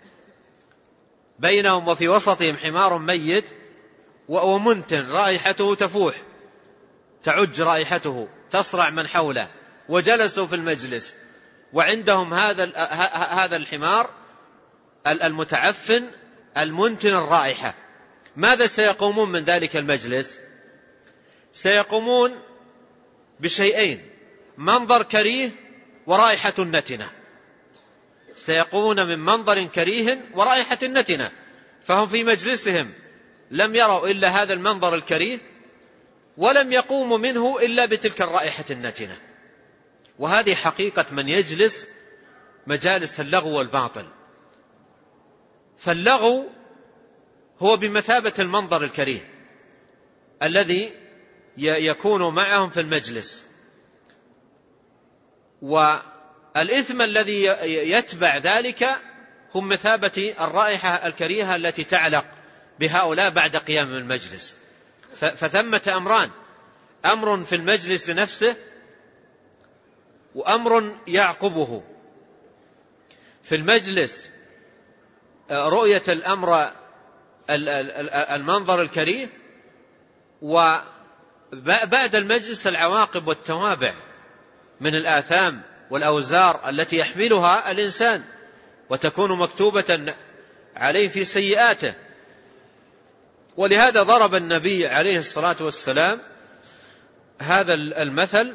Speaker 1: بينهم وفي وسطهم حمار ميت ومنتن، رائحته تفوح، تعج رائحته، تصرع من حوله، وجلسوا في المجلس وعندهم هذا الحمار المتعفن المنتن الرائحة. ماذا سيقومون من ذلك المجلس؟ سيقومون بشيئين: منظر كريه ورائحة نتنة. سيقومون من منظر كريه ورائحة نتنة، فهم في مجلسهم لم يروا إلا هذا المنظر الكريه، ولم يقوموا منه إلا بتلك الرائحة النتنة. وهذه حقيقة من يجلس مجالس اللغو والباطل. فاللغو هو بمثابة المنظر الكريه الذي يكون معهم في المجلس، والإثم الذي يتبع ذلك هم مثابة الرائحة الكريهة التي تعلق بهؤلاء بعد قيام المجلس. فثمة أمران: أمر في المجلس نفسه وأمر يعقبه. في المجلس رؤية الأمر المنظر الكريم، وبعد المجلس العواقب والتوابع من الآثام والأوزار التي يحملها الإنسان وتكون مكتوبة عليه في سيئاته. ولهذا ضرب النبي عليه الصلاة والسلام هذا المثل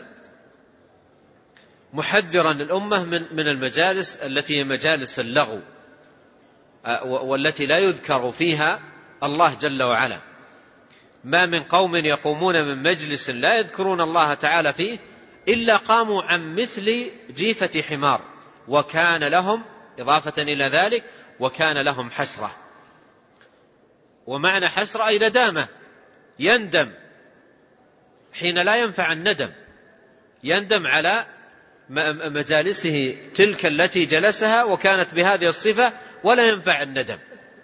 Speaker 1: محذرا الأمة من المجالس التي هي مجالس اللغو والتي لا يذكر فيها الله جل وعلا. ما من قوم يقومون من مجلس لا يذكرون الله تعالى فيه إلا قاموا عن مثل جيفة حمار، وكان لهم إضافة إلى ذلك وكان لهم حسرة. ومعنى حسرة أي ندامة، يندم حين لا ينفع الندم، يندم على مجالسه تلك التي جلسها وكانت بهذه الصفة ولا ينفع الندم.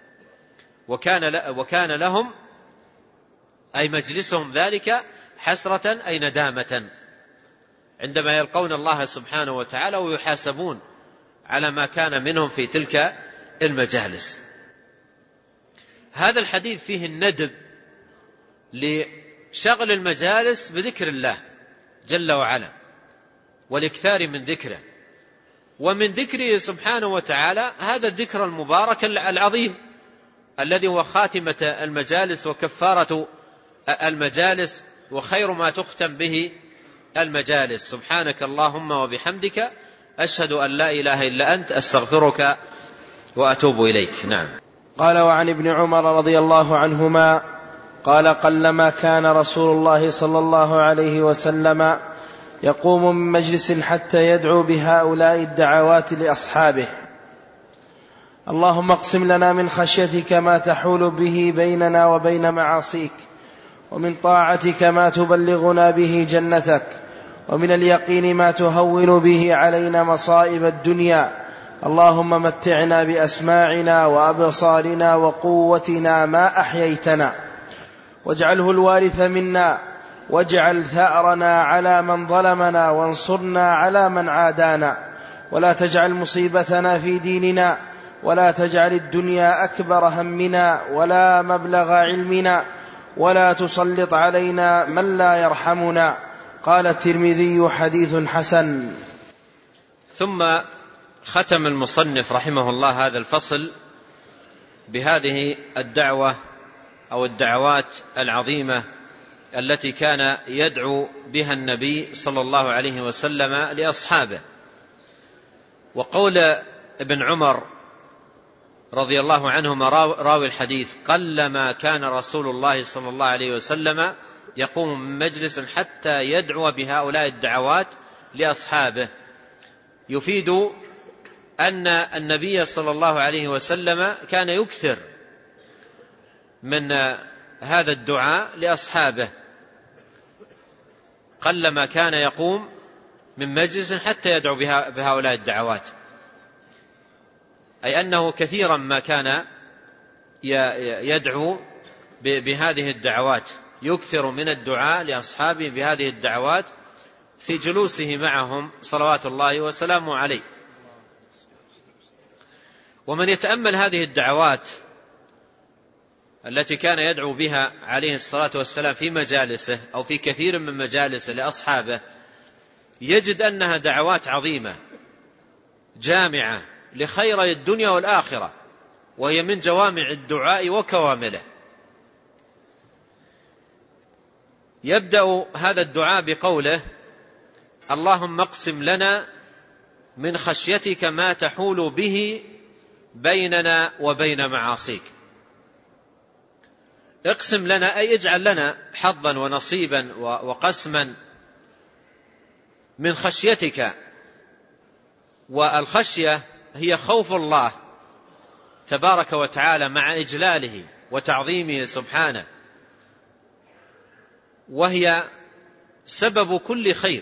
Speaker 1: وكان لهم أي مجلسهم ذلك حسرة أي ندامة عندما يلقون الله سبحانه وتعالى ويحاسبون على ما كان منهم في تلك المجالس. هذا الحديث فيه الندب لشغل المجالس بذكر الله جل وعلا والاكثار من ذكره، ومن ذكره سبحانه وتعالى هذا الذكر المبارك العظيم الذي هو خاتمة المجالس وكفارة المجالس وخير ما تختم به المجالس. سبحانك اللهم وبحمدك أشهد أن لا إله إلا أنت أستغفرك وأتوب إليك. نعم.
Speaker 2: قال: وعن ابن عمر رضي الله عنهما قال: قلما كان رسول الله صلى الله عليه وسلم يقوم من مجلس حتى يدعو بهؤلاء الدعوات لأصحابه: اللهم اقسم لنا من خشيتك ما تحول به بيننا وبين معاصيك، ومن طاعتك ما تبلغنا به جنتك، ومن اليقين ما تهون به علينا مصائب الدنيا، اللهم متعنا بأسماعنا وأبصارنا وقوتنا ما أحييتنا، واجعله الوارث منا، واجعل ثأرنا على من ظلمنا، وانصرنا على من عادانا، ولا تجعل مصيبتنا في ديننا، ولا تجعل الدنيا أكبر همنا ولا مبلغ علمنا، ولا تسلط علينا من لا يرحمنا. قال الترمذي: حديث حسن.
Speaker 1: ثم ختم المصنف رحمه الله هذا الفصل بهذه الدعوة أو الدعوات العظيمة التي كان يدعو بها النبي صلى الله عليه وسلم لأصحابه. وقول ابن عمر رضي الله عنهما راوي الحديث: قلما كان رسول الله صلى الله عليه وسلم يقوم من مجلس حتى يدعو بهؤلاء الدعوات لأصحابه، يفيد أن النبي صلى الله عليه وسلم كان يكثر من هذا الدعاء لأصحابه. قلما كان يقوم من مجلس حتى يدعو بهؤلاء الدعوات، أي أنه كثيرا ما كان يدعو بهذه الدعوات، يكثر من الدعاء لأصحابه بهذه الدعوات في جلوسه معهم صلوات الله وسلامه عليه. ومن يتأمل هذه الدعوات التي كان يدعو بها عليه الصلاة والسلام في مجالسه أو في كثير من مجالسه لأصحابه، يجد أنها دعوات عظيمة جامعة لخير الدنيا والآخرة، وهي من جوامع الدعاء وكوامله. يبدأ هذا الدعاء بقوله: اللهم اقسم لنا من خشيتك ما تحول به بيننا وبين معاصيك. اقسم لنا أي اجعل لنا حظا ونصيبا وقسما من خشيتك. والخشية هي خوف الله تبارك وتعالى مع إجلاله وتعظيمه سبحانه، وهي سبب كل خير.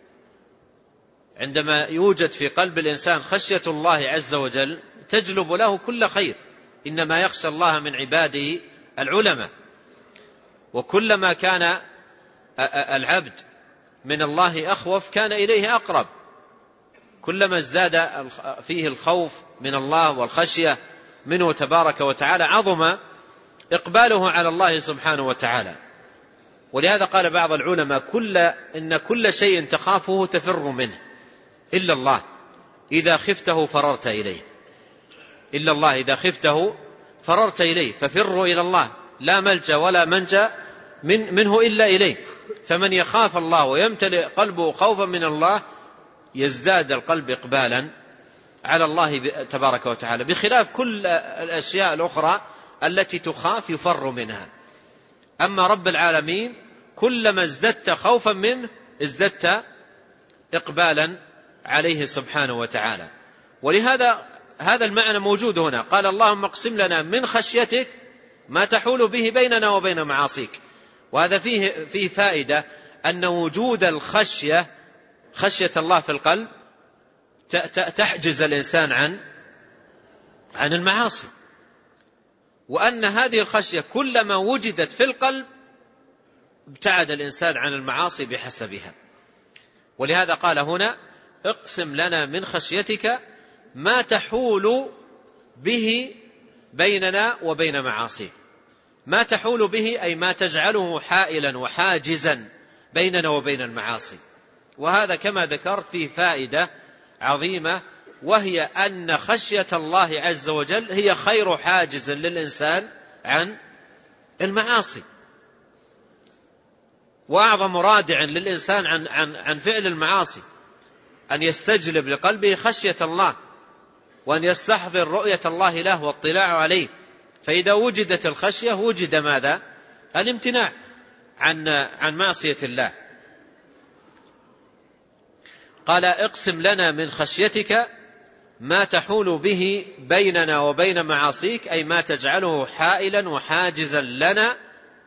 Speaker 1: عندما يوجد في قلب الإنسان خشية الله عز وجل تجلب له كل خير. إنما يخشى الله من عباده العلماء. وكلما كان العبد من الله أخوف كان إليه أقرب. كلما ازداد فيه الخوف من الله والخشية منه تبارك وتعالى عظم إقباله على الله سبحانه وتعالى. ولهذا قال بعض العلماء إن كل شيء تخافه تفر منه إلا الله إذا خفته فررت إليه. إلا الله إذا خفته فررت إليه، ففروا إلى الله، لا ملجأ ولا منجا منه إلا إليه. فمن يخاف الله ويمتلئ قلبه خوفا من الله يزداد القلب إقبالا على الله تبارك وتعالى، بخلاف كل الأشياء الأخرى التي تخاف يفر منها. أما رب العالمين كلما ازددت خوفا منه ازددت إقبالا عليه سبحانه وتعالى. ولهذا هذا المعنى موجود هنا. قال اللهم اقسم لنا من خشيتك ما تحول به بيننا وبين معاصيك. وهذا فيه فائدة أن وجود الخشية، خشية الله في القلب، تحجز الإنسان عن المعاصي، وأن هذه الخشية كلما وجدت في القلب ابتعد الإنسان عن المعاصي بحسبها. ولهذا قال هنا اقسم لنا من خشيتك ما تحول به بيننا وبين معاصيك. ما تحول به أي ما تجعله حائلا وحاجزا بيننا وبين المعاصي. وهذا كما ذكرت فيه فائدة عظيمة، وهي أن خشية الله عز وجل هي خير حاجز للإنسان عن المعاصي، وأعظم رادع للإنسان عن فعل المعاصي، أن يستجلب لقلبه خشية الله، وأن يستحضر رؤية الله له واطلاع عليه. فإذا وجدت الخشية وجد ماذا؟ الامتناع عن معصية الله. قال اقسم لنا من خشيتك ما تحول به بيننا وبين معاصيك، أي ما تجعله حائلا وحاجزا لنا،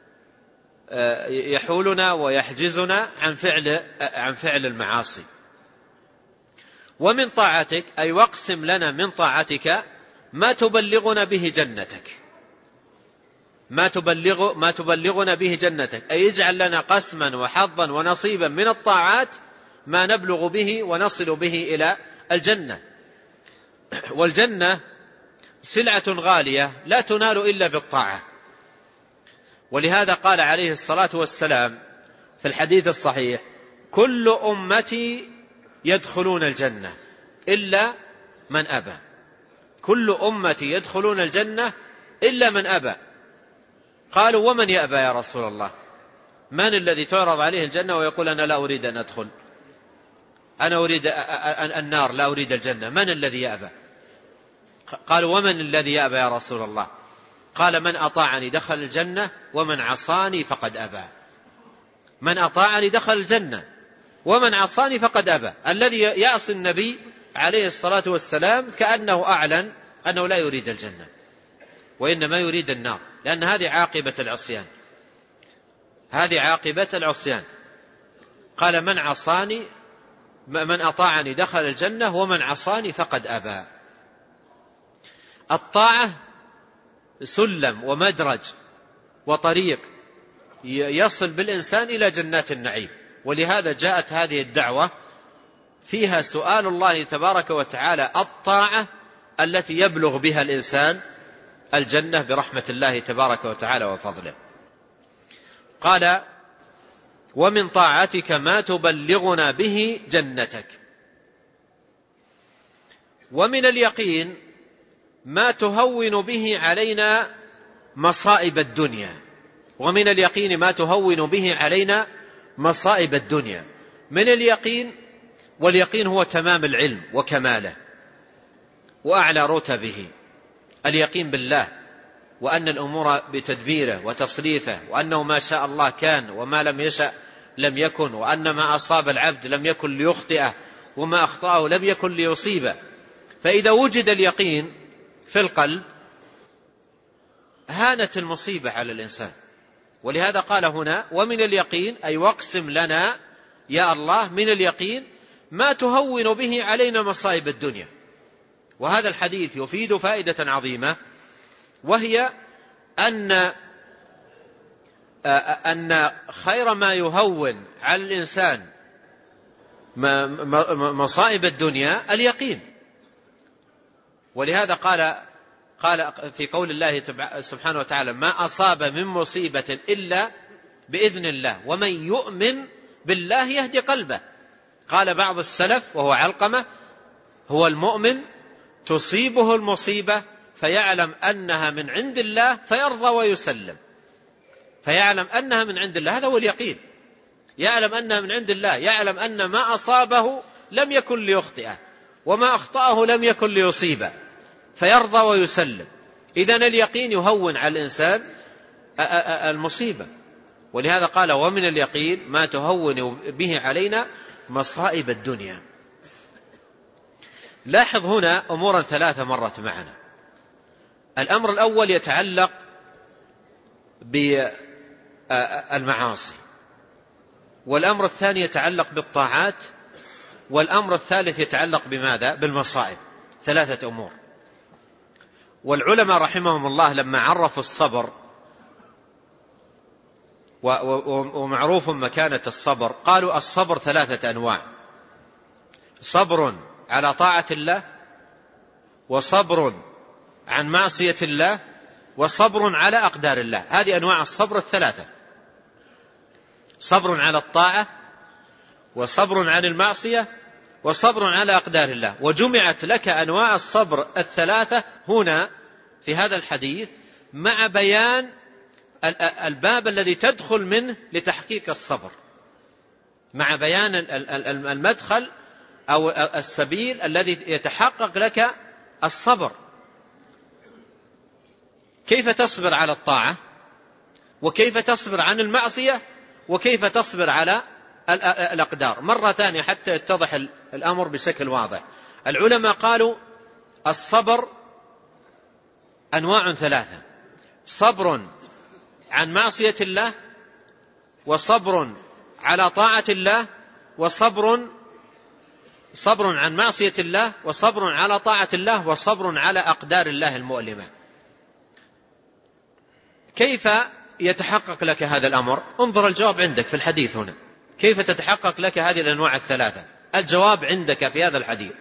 Speaker 1: يحولنا ويحجزنا عن فعل المعاصي. ومن طاعتك أي واقسم لنا من طاعتك ما تبلغنا به جنتك. ما تبلغنا به جنتك أي اجعل لنا قسما وحظا ونصيبا من الطاعات ما نبلغ به ونصل به إلى الجنة. والجنة سلعة غالية لا تنال إلا بالطاعة. ولهذا قال عليه الصلاة والسلام في الحديث الصحيح كل أمتي يدخلون الجنة إلا من أبى. كل أمتي يدخلون الجنة إلا من أبى. قالوا ومن يأبى يا رسول الله؟ من الذي تعرض عليه الجنة ويقول أنا لا أريد أن أدخل، أنا أريد النار لا أريد الجنة؟ من الذي يأبى؟ قالوا ومن الذي يأبى يا رسول الله؟ قال من أطاعني دخل الجنة ومن عصاني فقد أبى. من أطاعني دخل الجنة ومن عصاني فقد أبى. الذي يعصي النبي عليه الصلاة والسلام كأنه أعلن أنه لا يريد الجنة وإنما يريد النار، لأن هذه عاقبة العصيان. هذه عاقبة العصيان. قال من أطاعني دخل الجنة ومن عصاني فقد أبى. الطاعة سلم ومدرج وطريق يصل بالإنسان إلى جنات النعيم. ولهذا جاءت هذه الدعوة فيها سؤال الله تبارك وتعالى الطاعة التي يبلغ بها الإنسان الجنة برحمة الله تبارك وتعالى وفضله. قال ومن طاعتك ما تبلغنا به جنتك. ومن اليقين ما تهون به علينا مصائب الدنيا. ومن اليقين ما تهون به علينا مصائب الدنيا. من اليقين، واليقين هو تمام العلم وكماله وأعلى رتبه، اليقين بالله، وأن الأمور بتدبيره وتصريفه، وأنه ما شاء الله كان وما لم يشأ لم يكن، وأن ما أصاب العبد لم يكن ليخطئه وما أخطأه لم يكن ليصيبه. فإذا وجد اليقين في القلب هانت المصيبة على الإنسان. ولهذا قال هنا ومن اليقين أي واقسم لنا يا الله من اليقين ما تهون به علينا مصائب الدنيا. وهذا الحديث يفيد فائدة عظيمة، وهي أن أن خير ما يهون على الإنسان مصائب الدنيا اليقين. ولهذا قال في قول الله سبحانه وتعالى: ما أصاب من مصيبة إلا بإذن الله ومن يؤمن بالله يهدي قلبه. قال بعض السلف وهو علقمة: هو المؤمن تصيبه المصيبة فيعلم أنها من عند الله فيرضى ويسلم. فيعلم أنها من عند الله، هذا هو اليقين. يعلم أنها من عند الله، يعلم أن ما أصابه لم يكن ليخطئه وما أخطأه لم يكن ليصيبه، فيرضى ويسلم. إذن اليقين يهون على الإنسان المصيبة. ولهذا قال: ومن اليقين ما تهون به علينا مصائب الدنيا. لاحظ هنا أمورا ثلاثة مرت معنا. الأمر الأول يتعلق بالمعاصي، والأمر الثاني يتعلق بالطاعات، والأمر الثالث يتعلق بماذا؟ بالمصائب. ثلاثة أمور. والعلماء رحمهم الله لما عرفوا الصبر، ومعروف مكانة الصبر، قالوا: الصبر ثلاثة أنواع: صبر على طاعة الله، وصبر عن معصية الله، وصبر على أقدار الله. هذه أنواع الصبر الثلاثة: صبر على الطاعة، وصبر عن المعصية، وصبر على أقدار الله. وجمعت لك أنواع الصبر الثلاثة هنا في هذا الحديث مع بيان الباب الذي تدخل منه لتحقيق الصبر، مع بيان المدخل أو السبيل الذي يتحقق لك الصبر. كيف تصبر على الطاعة، وكيف تصبر عن المعصية، وكيف تصبر على الأقدار. مرة ثانية حتى يتضح الأمر بشكل واضح. العلماء قالوا: الصبر أنواع ثلاثة: صبر عن معصية الله، وصبر على طاعة الله، وصبر عن معصية الله، وصبر على طاعة الله، وصبر على أقدار الله المؤلمة. كيف يتحقق لك هذا الأمر؟ انظر الجواب عندك في الحديث هنا. كيف تتحقق لك هذه الأنواع الثلاثة؟ الجواب عندك في هذا الحديث.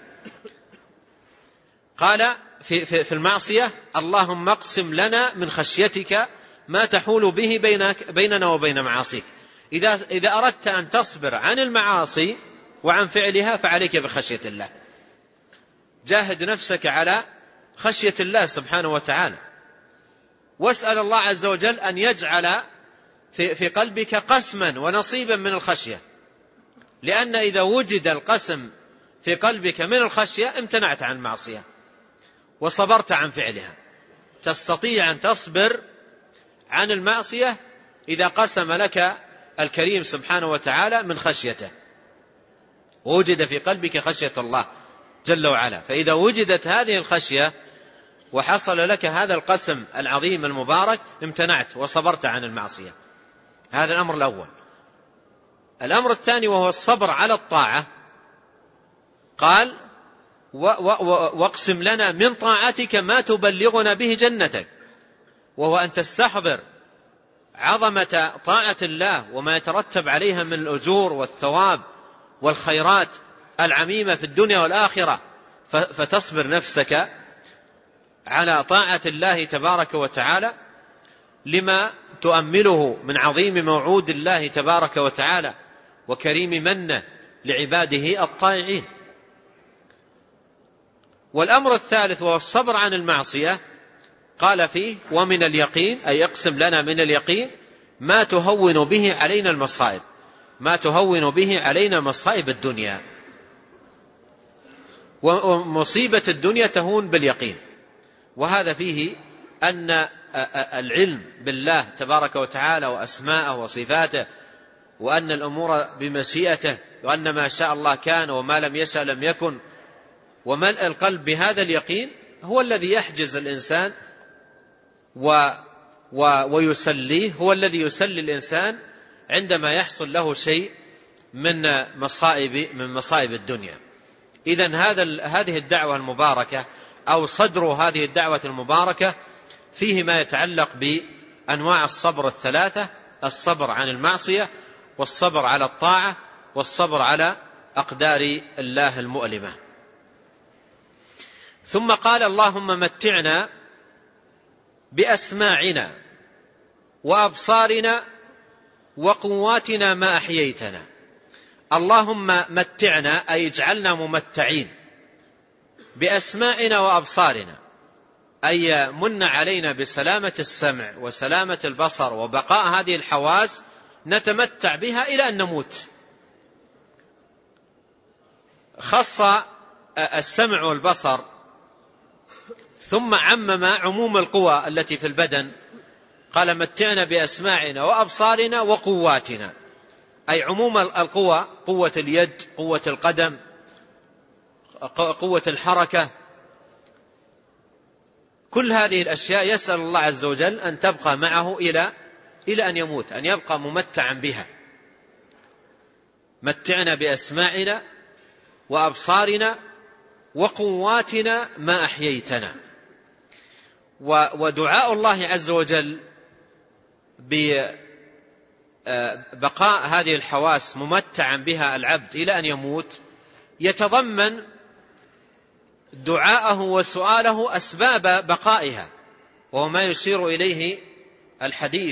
Speaker 1: قال في المعصية: اللهم اقسم لنا من خشيتك ما تحول به بيننا وبين معاصيك. إذا أردت أن تصبر عن المعاصي وعن فعلها فعليك بخشية الله. جاهد نفسك على خشية الله سبحانه وتعالى، واسأل الله عز وجل أن يجعل في قلبك قسما ونصيبا من الخشية، لأن إذا وجد القسم في قلبك من الخشية امتنعت عن المعصية وصبرت عن فعلها. تستطيع أن تصبر عن المعصية إذا قسم لك الكريم سبحانه وتعالى من خشيته، ووجد في قلبك خشية الله جل وعلا. فإذا وجدت هذه الخشية وحصل لك هذا القسم العظيم المبارك امتنعت وصبرت عن المعصية. هذا الأمر الأول. الأمر الثاني وهو الصبر على الطاعة، قال: واقسم لنا من طاعتك ما تبلغنا به جنتك، وهو أن تستحضر عظمة طاعة الله وما يترتب عليها من الأجور والثواب والخيرات العميمة في الدنيا والآخرة، فتصبر نفسك على طاعة الله تبارك وتعالى لما تؤمله من عظيم موعود الله تبارك وتعالى وكريم منه لعباده الطائعين. والأمر الثالث وهو الصبر عن المعصية، قال فيه: ومن اليقين، أي اقسم لنا من اليقين ما تهون به علينا المصائب، ما تهون به علينا مصائب الدنيا. ومصيبة الدنيا تهون باليقين. وهذا فيه أن العلم بالله تبارك وتعالى وأسماءه وصفاته، وأن الأمور بمشيئته، وأن ما شاء الله كان وما لم يشاء لم يكن، وملء القلب بهذا اليقين هو الذي يحجز الإنسان ويسليه، هو الذي يسلي الإنسان عندما يحصل له شيء من مصائب الدنيا. إذن هذه الدعوة المباركة أو صدر هذه الدعوة المباركة فيه ما يتعلق بأنواع الصبر الثلاثة: الصبر عن المعصية، والصبر على الطاعة، والصبر على أقدار الله المؤلمة. ثم قال: اللهم متعنا بأسماعنا وأبصارنا وقواتنا ما أحييتنا. اللهم متعنا أي اجعلنا ممتعين بأسماعنا وأبصارنا، أي من علينا بسلامة السمع وسلامة البصر وبقاء هذه الحواس نتمتع بها إلى أن نموت. خص السمع والبصر ثم عمم عموم القوى التي في البدن، قال: متعنا بأسماعنا وأبصارنا وقواتنا، أي عموم القوى، قوة اليد، قوة القدم، قوة الحركة، كل هذه الأشياء يسأل الله عز وجل أن تبقى معه إلى أن يموت، أن يبقى ممتعا بها. متعنا بأسماعنا وأبصارنا وقواتنا ما أحييتنا. ودعاء الله عز وجل ببقاء هذه الحواس ممتعا بها العبد إلى أن يموت يتضمن دعاءه وسؤاله أسباب بقائها، وهو ما يشير إليه الحديث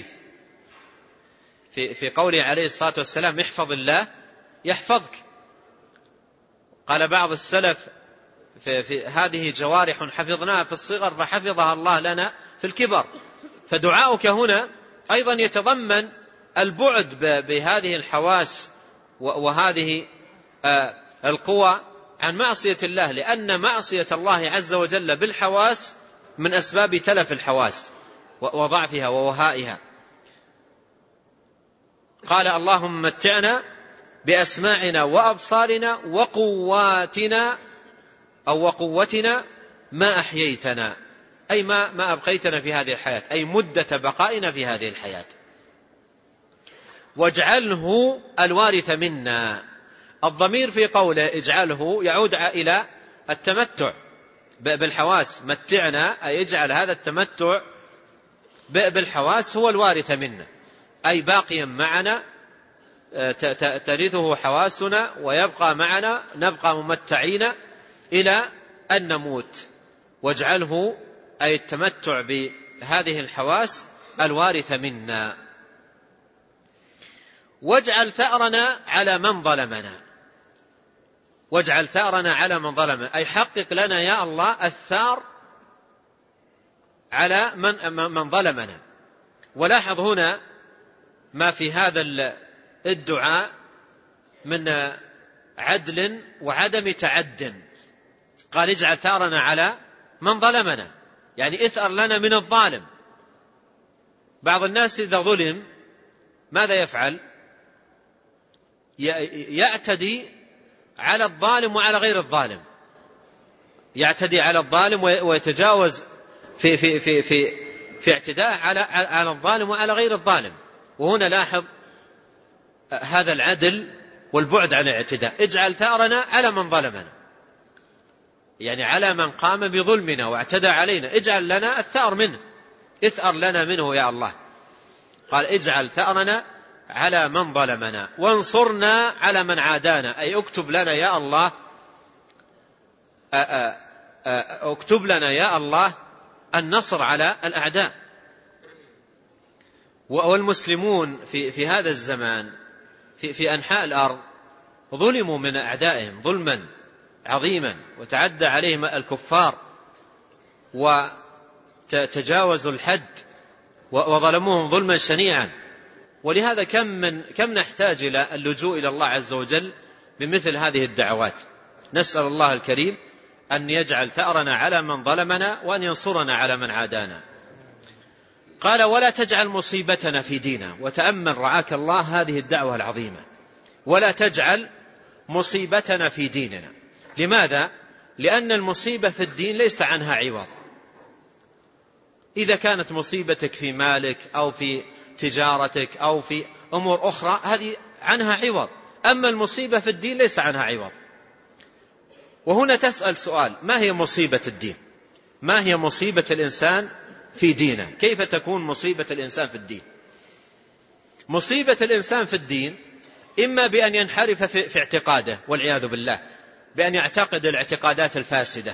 Speaker 1: في قوله عليه الصلاة والسلام: احفظ الله يحفظك. قال بعض السلف: في هذه جوارح حفظناها في الصغر فحفظها الله لنا في الكبر. فدعاؤك هنا أيضا يتضمن البعد بهذه الحواس وهذه القوى عن معصية الله، لأن معصية الله عز وجل بالحواس من أسباب تلف الحواس وضعفها ووهائها. قال: اللهم متعنا بأسماعنا وأبصارنا وقواتنا أو وقوتنا ما أحييتنا، أي ما أبقيتنا في هذه الحياة، أي مدة بقائنا في هذه الحياة. واجعله الوارث منا. الضمير في قوله اجعله يعود إلى التمتع بالحواس. متعنا أي اجعل هذا التمتع بالحواس هو الوارث منا، أي باقيا معنا ترثه حواسنا ويبقى معنا، نبقى ممتعين إلى أن نموت. واجعله أي التمتع بهذه الحواس الوارث منا. واجعل ثأرنا على من ظلمنا. واجعل ثأرنا على من ظلمنا، أي حقق لنا يا الله الثار على من ظلمنا. ولاحظ هنا ما في هذا الدعاء من عدل وعدم تعد. قال: اجعل ثأرنا على من ظلمنا، يعني اثأر لنا من الظالم. بعض الناس إذا ظلم ماذا يفعل؟ يعتدي على الظالم وعلى غير الظالم، يعتدي على الظالم ويتجاوز في اعتداء على الظالم وعلى غير الظالم. وهنا لاحظ هذا العدل والبعد عن الاعتداء. اجعل ثأرنا على من ظلمنا، يعني على من قام بظلمنا واعتدى علينا، اجعل لنا الثأر منه، اثأر لنا منه يا الله. قال: اجعل ثأرنا على من ظلمنا وانصرنا على من عادانا، أي اكتب لنا يا الله، اكتب لنا يا الله النصر على الأعداء. والمسلمون في هذا الزمان في أنحاء الأرض ظلموا من أعدائهم ظلما عظيما، وتعدى عليهم الكفار وتجاوزوا الحد وظلموهم ظلما شنيعا. ولهذا كم نحتاج إلى اللجوء إلى الله عز وجل بمثل هذه الدعوات. نسأل الله الكريم أن يجعل ثأرنا على من ظلمنا وأن ينصرنا على من عادانا. قال: ولا تجعل مصيبتنا في ديننا. وتأمل رعاك الله هذه الدعوة العظيمة: ولا تجعل مصيبتنا في ديننا. لماذا؟ لأن المصيبة في الدين ليس عنها عوض. إذا كانت مصيبتك في مالك أو في تجارتك أو في أمور أخرى هذه عنها عوض، أما المصيبة في الدين ليس عنها عوض. وهنا تسأل سؤال: ما هي مصيبة الدين؟ ما هي مصيبة الإنسان في دينه؟ كيف تكون مصيبة الإنسان في الدين؟ مصيبة الإنسان في الدين إما بأن ينحرف في اعتقاده والعياذ بالله، بأن يعتقد الاعتقادات الفاسدة،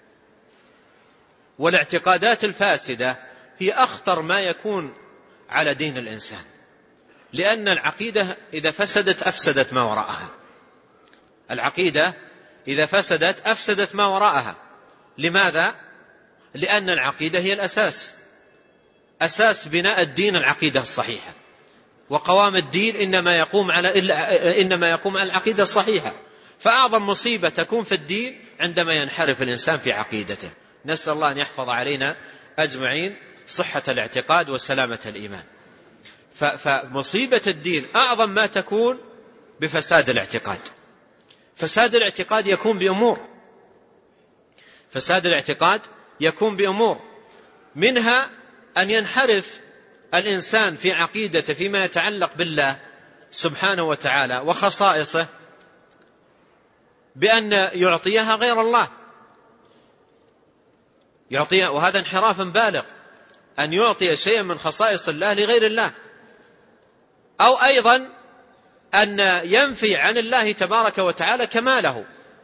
Speaker 1: والاعتقادات الفاسدة هي أخطر ما يكون على دين الإنسان، لأن العقيدة إذا فسدت أفسدت ما وراءها. العقيدة إذا فسدت أفسدت ما وراءها. لماذا؟ لأن العقيدة هي الأساس، أساس بناء الدين العقيدة الصحيحة، وقوام الدين إنما يقوم على العقيدة الصحيحة. فأعظم مصيبة تكون في الدين عندما ينحرف الإنسان في عقيدته. نسأل الله أن يحفظ علينا أجمعين صحة الاعتقاد وسلامة الإيمان. فمصيبة الدين أعظم ما تكون بفساد الاعتقاد. فساد الاعتقاد يكون بأمور منها أن ينحرف الإنسان في عقيدته فيما يتعلق بالله سبحانه وتعالى وخصائصه بأن يعطيها غير الله، وهذا انحراف بالغ، أن يعطي شيئا من خصائص الله لغير الله. أو أيضا أن ينفي عن الله تبارك وتعالى كماله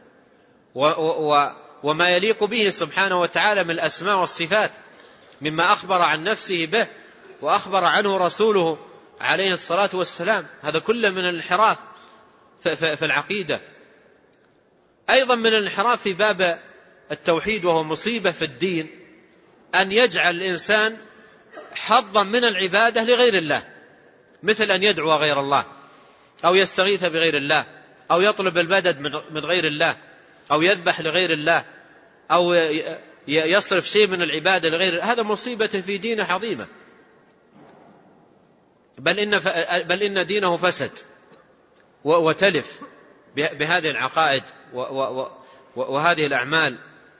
Speaker 1: وما يليق به سبحانه وتعالى من الأسماء والصفات مما أخبر عن نفسه به وأخبر عنه رسوله عليه الصلاة والسلام. هذا كله من الانحراف في العقيدة. أيضا من الانحراف في باب التوحيد، وهو مصيبة في الدين، أن يجعل الإنسان حظا من العبادة لغير الله، مثل أن يدعو غير الله، أو يستغيث بغير الله، أو يطلب المدد من غير الله، أو يذبح لغير الله، أو يصرف شيء من العبادة لغير الله. هذا مصيبة في دينه عظيمة، بل إن دينه فسد وتلف بهذه العقائد وهذه الأعمال.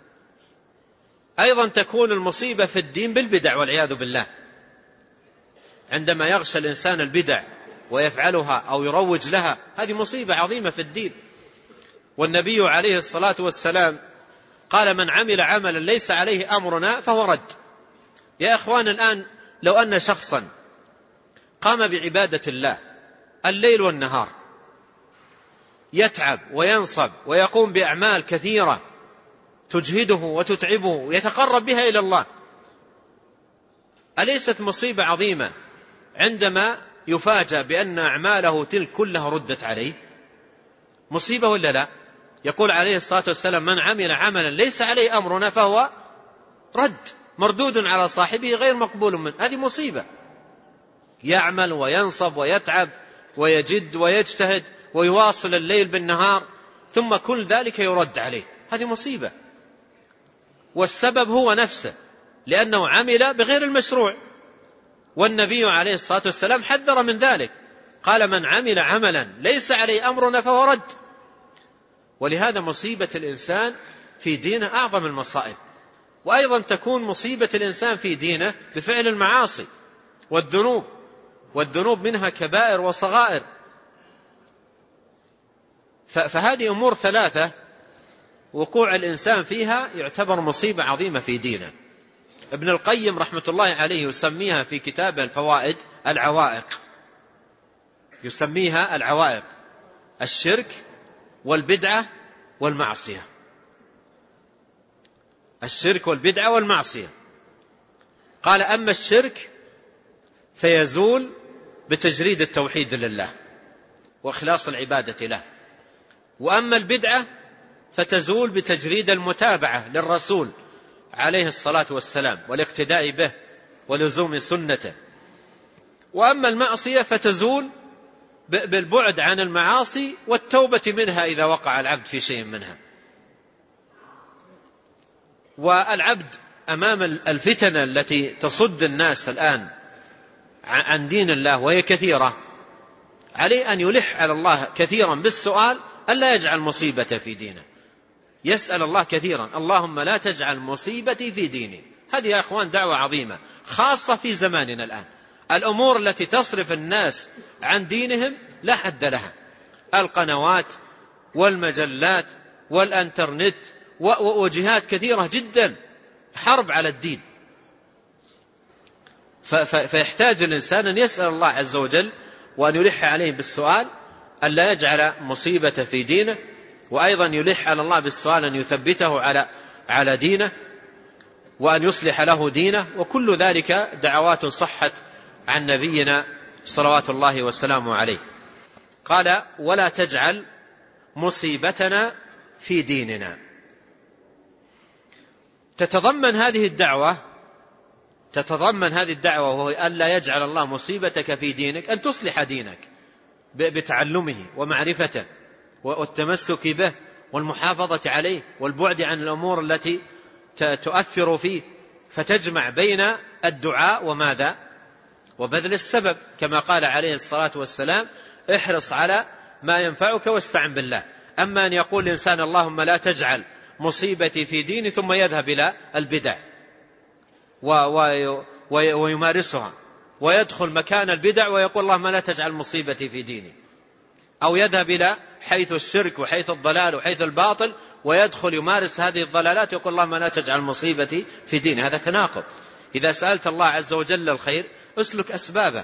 Speaker 1: أيضا تكون المصيبة في الدين بالبدع والعياذ بالله، عندما يغشى الإنسان البدع ويفعلها أو يروج لها، هذه مصيبة عظيمة في الدين. والنبي عليه الصلاة والسلام قال: من عمل عملا ليس عليه أمرنا فهو رد. يا إخوان، الآن لو أن شخصا قام بعبادة الله الليل والنهار، يتعب وينصب ويقوم بأعمال كثيرة تجهده وتتعبه ويتقرب بها إلى الله، أليست مصيبة عظيمة عندما يفاجأ بأن أعماله تلك كلها ردت عليه؟ مصيبة ولا لا؟ يقول عليه الصلاة والسلام: من عمل عملا ليس عليه أمرنا فهو رد، مردود على صاحبه غير مقبول منه. هذه مصيبة. يعمل وينصب ويتعب ويجد ويجتهد ويواصل الليل بالنهار، ثم كل ذلك يرد عليه. هذه مصيبة، والسبب هو نفسه، لأنه عمل بغير المشروع. والنبي عليه الصلاة والسلام حذر من ذلك، قال: من عمل عملا ليس عليه أمرنا فهو رد. ولهذا مصيبة الإنسان في دينه أعظم المصائب. وأيضا تكون مصيبة الإنسان في دينه بفعل المعاصي والذنوب منها كبائر وصغائر. فهذه أمور ثلاثة وقوع الإنسان فيها يعتبر مصيبة عظيمة في دينه. ابن القيم رحمة الله عليه يسميها في كتابه الفوائد العوائق، يسميها العوائق: الشرك والبدعة والمعصية. الشرك والبدعة والمعصية. قال: أما الشرك فيزول بتجريد التوحيد لله وإخلاص العبادة له، وأما البدعة فتزول بتجريد المتابعة للرسول عليه الصلاة والسلام والاقتداء به ولزوم سنته، وأما المعصية فتزول بالبعد عن المعاصي والتوبة منها إذا وقع العبد في شيء منها. والعبد أمام الفتن التي تصد الناس الآن عن دين الله وهي كثيرة، عليه أن يلح على الله كثيرا بالسؤال ألا يجعل مصيبة في دينه. يسأل الله كثيرا: اللهم لا تجعل مصيبتي في ديني. هذه يا أخوان دعوة عظيمة، خاصة في زماننا الآن. الأمور التي تصرف الناس عن دينهم لا حد لها، القنوات والمجلات والانترنت وجهات كثيرة جدا حرب على الدين. فيحتاج الإنسان أن يسأل الله عز وجل وأن يلح عليه بالسؤال أن لا يجعل مصيبة في دينه، وأيضا يلح على الله بالسؤال أن يثبته على دينه وأن يصلح له دينه. وكل ذلك دعوات صحت عن نبينا صلوات الله وسلامه عليه. قال: ولا تجعل مصيبتنا في ديننا. تتضمن هذه الدعوة وهو أن لا يجعل الله مصيبتك في دينك، أن تصلح دينك بتعلمه ومعرفته والتمسك به والمحافظة عليه والبعد عن الأمور التي تؤثر فيه، فتجمع بين الدعاء وماذا؟ وبذل السبب، كما قال عليه الصلاة والسلام: احرص على ما ينفعك واستعن بالله. أما أن يقول الإنسان: اللهم لا تجعل مصيبتي في ديني، ثم يذهب إلى البدع ويمارسها، ويدخل مكان البدع ويقول: اللهم لا تجعل مصيبتي في ديني، أو يذهب إلى حيث الشرك وحيث الضلال وحيث الباطل ويدخل يمارس هذه الضلالات ويقول: اللهم لا تجعل مصيبتي في ديني. هذا تناقض. إذا سألت الله عز وجل الخير اسلك أسبابه.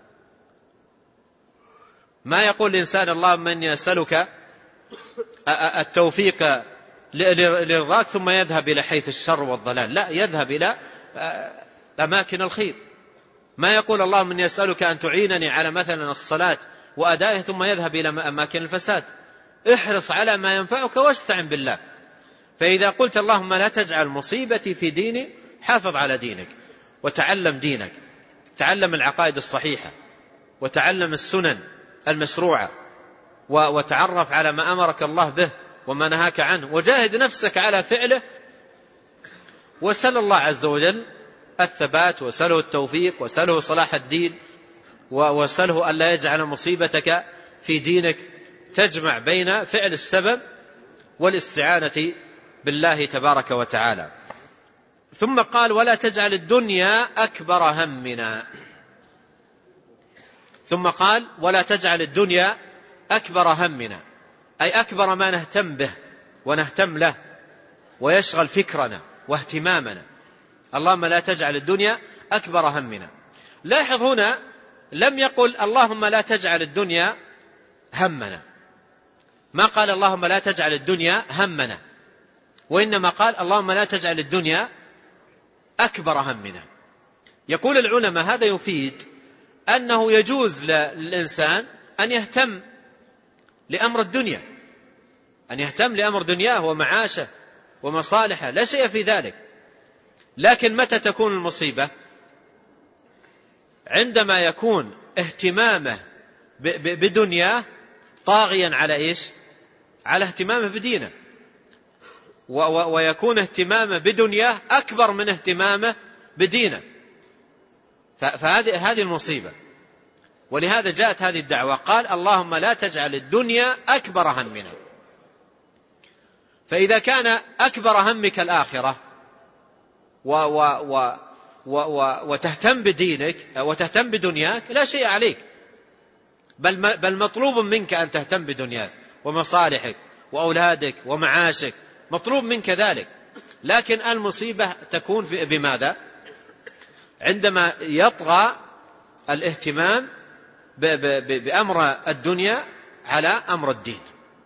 Speaker 1: ما يقول الإنسان: اللهم إني أسألك التوفيق لرضاك، ثم يذهب إلى حيث الشر والضلال. لا، يذهب إلى أماكن الخير. ما يقول: اللهم إني أسألك أن تعينني على مثلا الصلاة وأدائه، ثم يذهب إلى أماكن الفساد. احرص على ما ينفعك واستعن بالله. فإذا قلت: اللهم لا تجعل مصيبتي في ديني، حافظ على دينك وتعلم دينك، تعلم العقائد الصحيحة وتعلم السنن المشروعة، وتعرف على ما أمرك الله به وما نهاك عنه، وجاهد نفسك على فعله، وسل الله عز وجل الثبات، وسله التوفيق، وسله صلاح الدين، وسله أن لا يجعل مصيبتك في دينك. تجمع بين فعل السبب والاستعانة بالله تبارك وتعالى. ثم قال: ولا تجعل الدنيا أكبر همنا. ثم قال: ولا تجعل الدنيا أكبر همنا، أي أكبر ما نهتم به ونهتم له ويشغل فكرنا واهتمامنا. اللهم لا تجعل الدنيا أكبر همنا. لاحظ هنا لم يقل: اللهم لا تجعل الدنيا همنا، ما قال: اللهم لا تجعل الدنيا همنا، وإنما قال: اللهم لا تجعل الدنيا أكبر همنا. يقول العلماء: هذا يفيد أنه يجوز للإنسان أن يهتم لأمر الدنيا، أن يهتم لأمر دنياه ومعاشه ومصالحه، لا شيء في ذلك. لكن متى تكون المصيبة؟ عندما يكون اهتمامه بدنياه طاغيا على إيش؟ على اهتمامه بدينه، ويكون اهتمامه بدنياه أكبر من اهتمامه بدينه، فهذه المصيبة. ولهذا جاءت هذه الدعوة، قال: اللهم لا تجعل الدنيا أكبر همنا. فإذا كان أكبر همك الآخرة وتهتم بدينك وتهتم بدنياك، لا شيء عليك، بل مطلوب منك أن تهتم بدنياك ومصالحك وأولادك ومعاشك، مطلوب منك ذلك. لكن المصيبة تكون بماذا؟ عندما يطغى الاهتمام بأمر الدنيا على أمر الدين.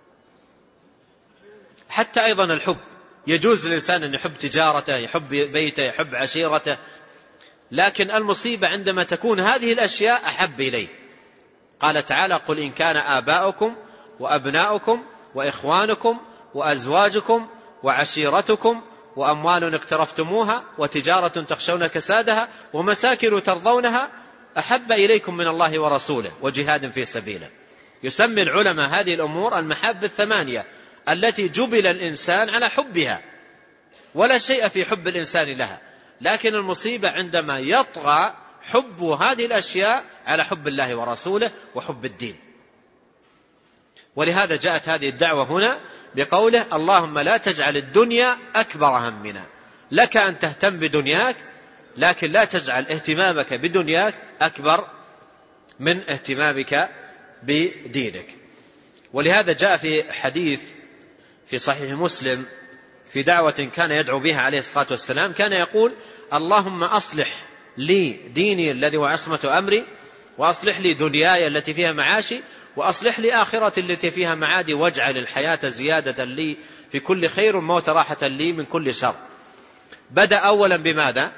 Speaker 1: حتى أيضا الحب، يجوز للإنسان أن يحب تجارته، يحب بيته، يحب عشيرته، لكن المصيبة عندما تكون هذه الأشياء أحب إليه. قال تعالى: قل إن كان آباؤكم وأبناؤكم وإخوانكم وأزواجكم وعشيرتكم وأموال اقترفتموها وتجارة تخشون كسادها ومساكن ترضونها أحب إليكم من الله ورسوله وجهاد في سبيله. يسمي العلماء هذه الأمور المحاب الثمانية التي جبل الإنسان على حبها، ولا شيء في حب الإنسان لها، لكن المصيبة عندما يطغى حب هذه الأشياء على حب الله ورسوله وحب الدين. ولهذا جاءت هذه الدعوة هنا بقوله: اللهم لا تجعل الدنيا أكبر همنا. لك أن تهتم بدنياك، لكن لا تجعل اهتمامك بدنياك أكبر من اهتمامك بدينك. ولهذا جاء في حديث في صحيح مسلم في دعوة كان يدعو بها عليه الصلاة والسلام، كان يقول: اللهم أصلح لي ديني الذي هو عصمة أمري، وأصلح لي دنياي التي فيها معاشي، وأصلح لي آخرتي التي فيها معادي، واجعل الحياة زيادة لي في كل خير والموت راحة لي من كل شر. بدأ أولا بماذا؟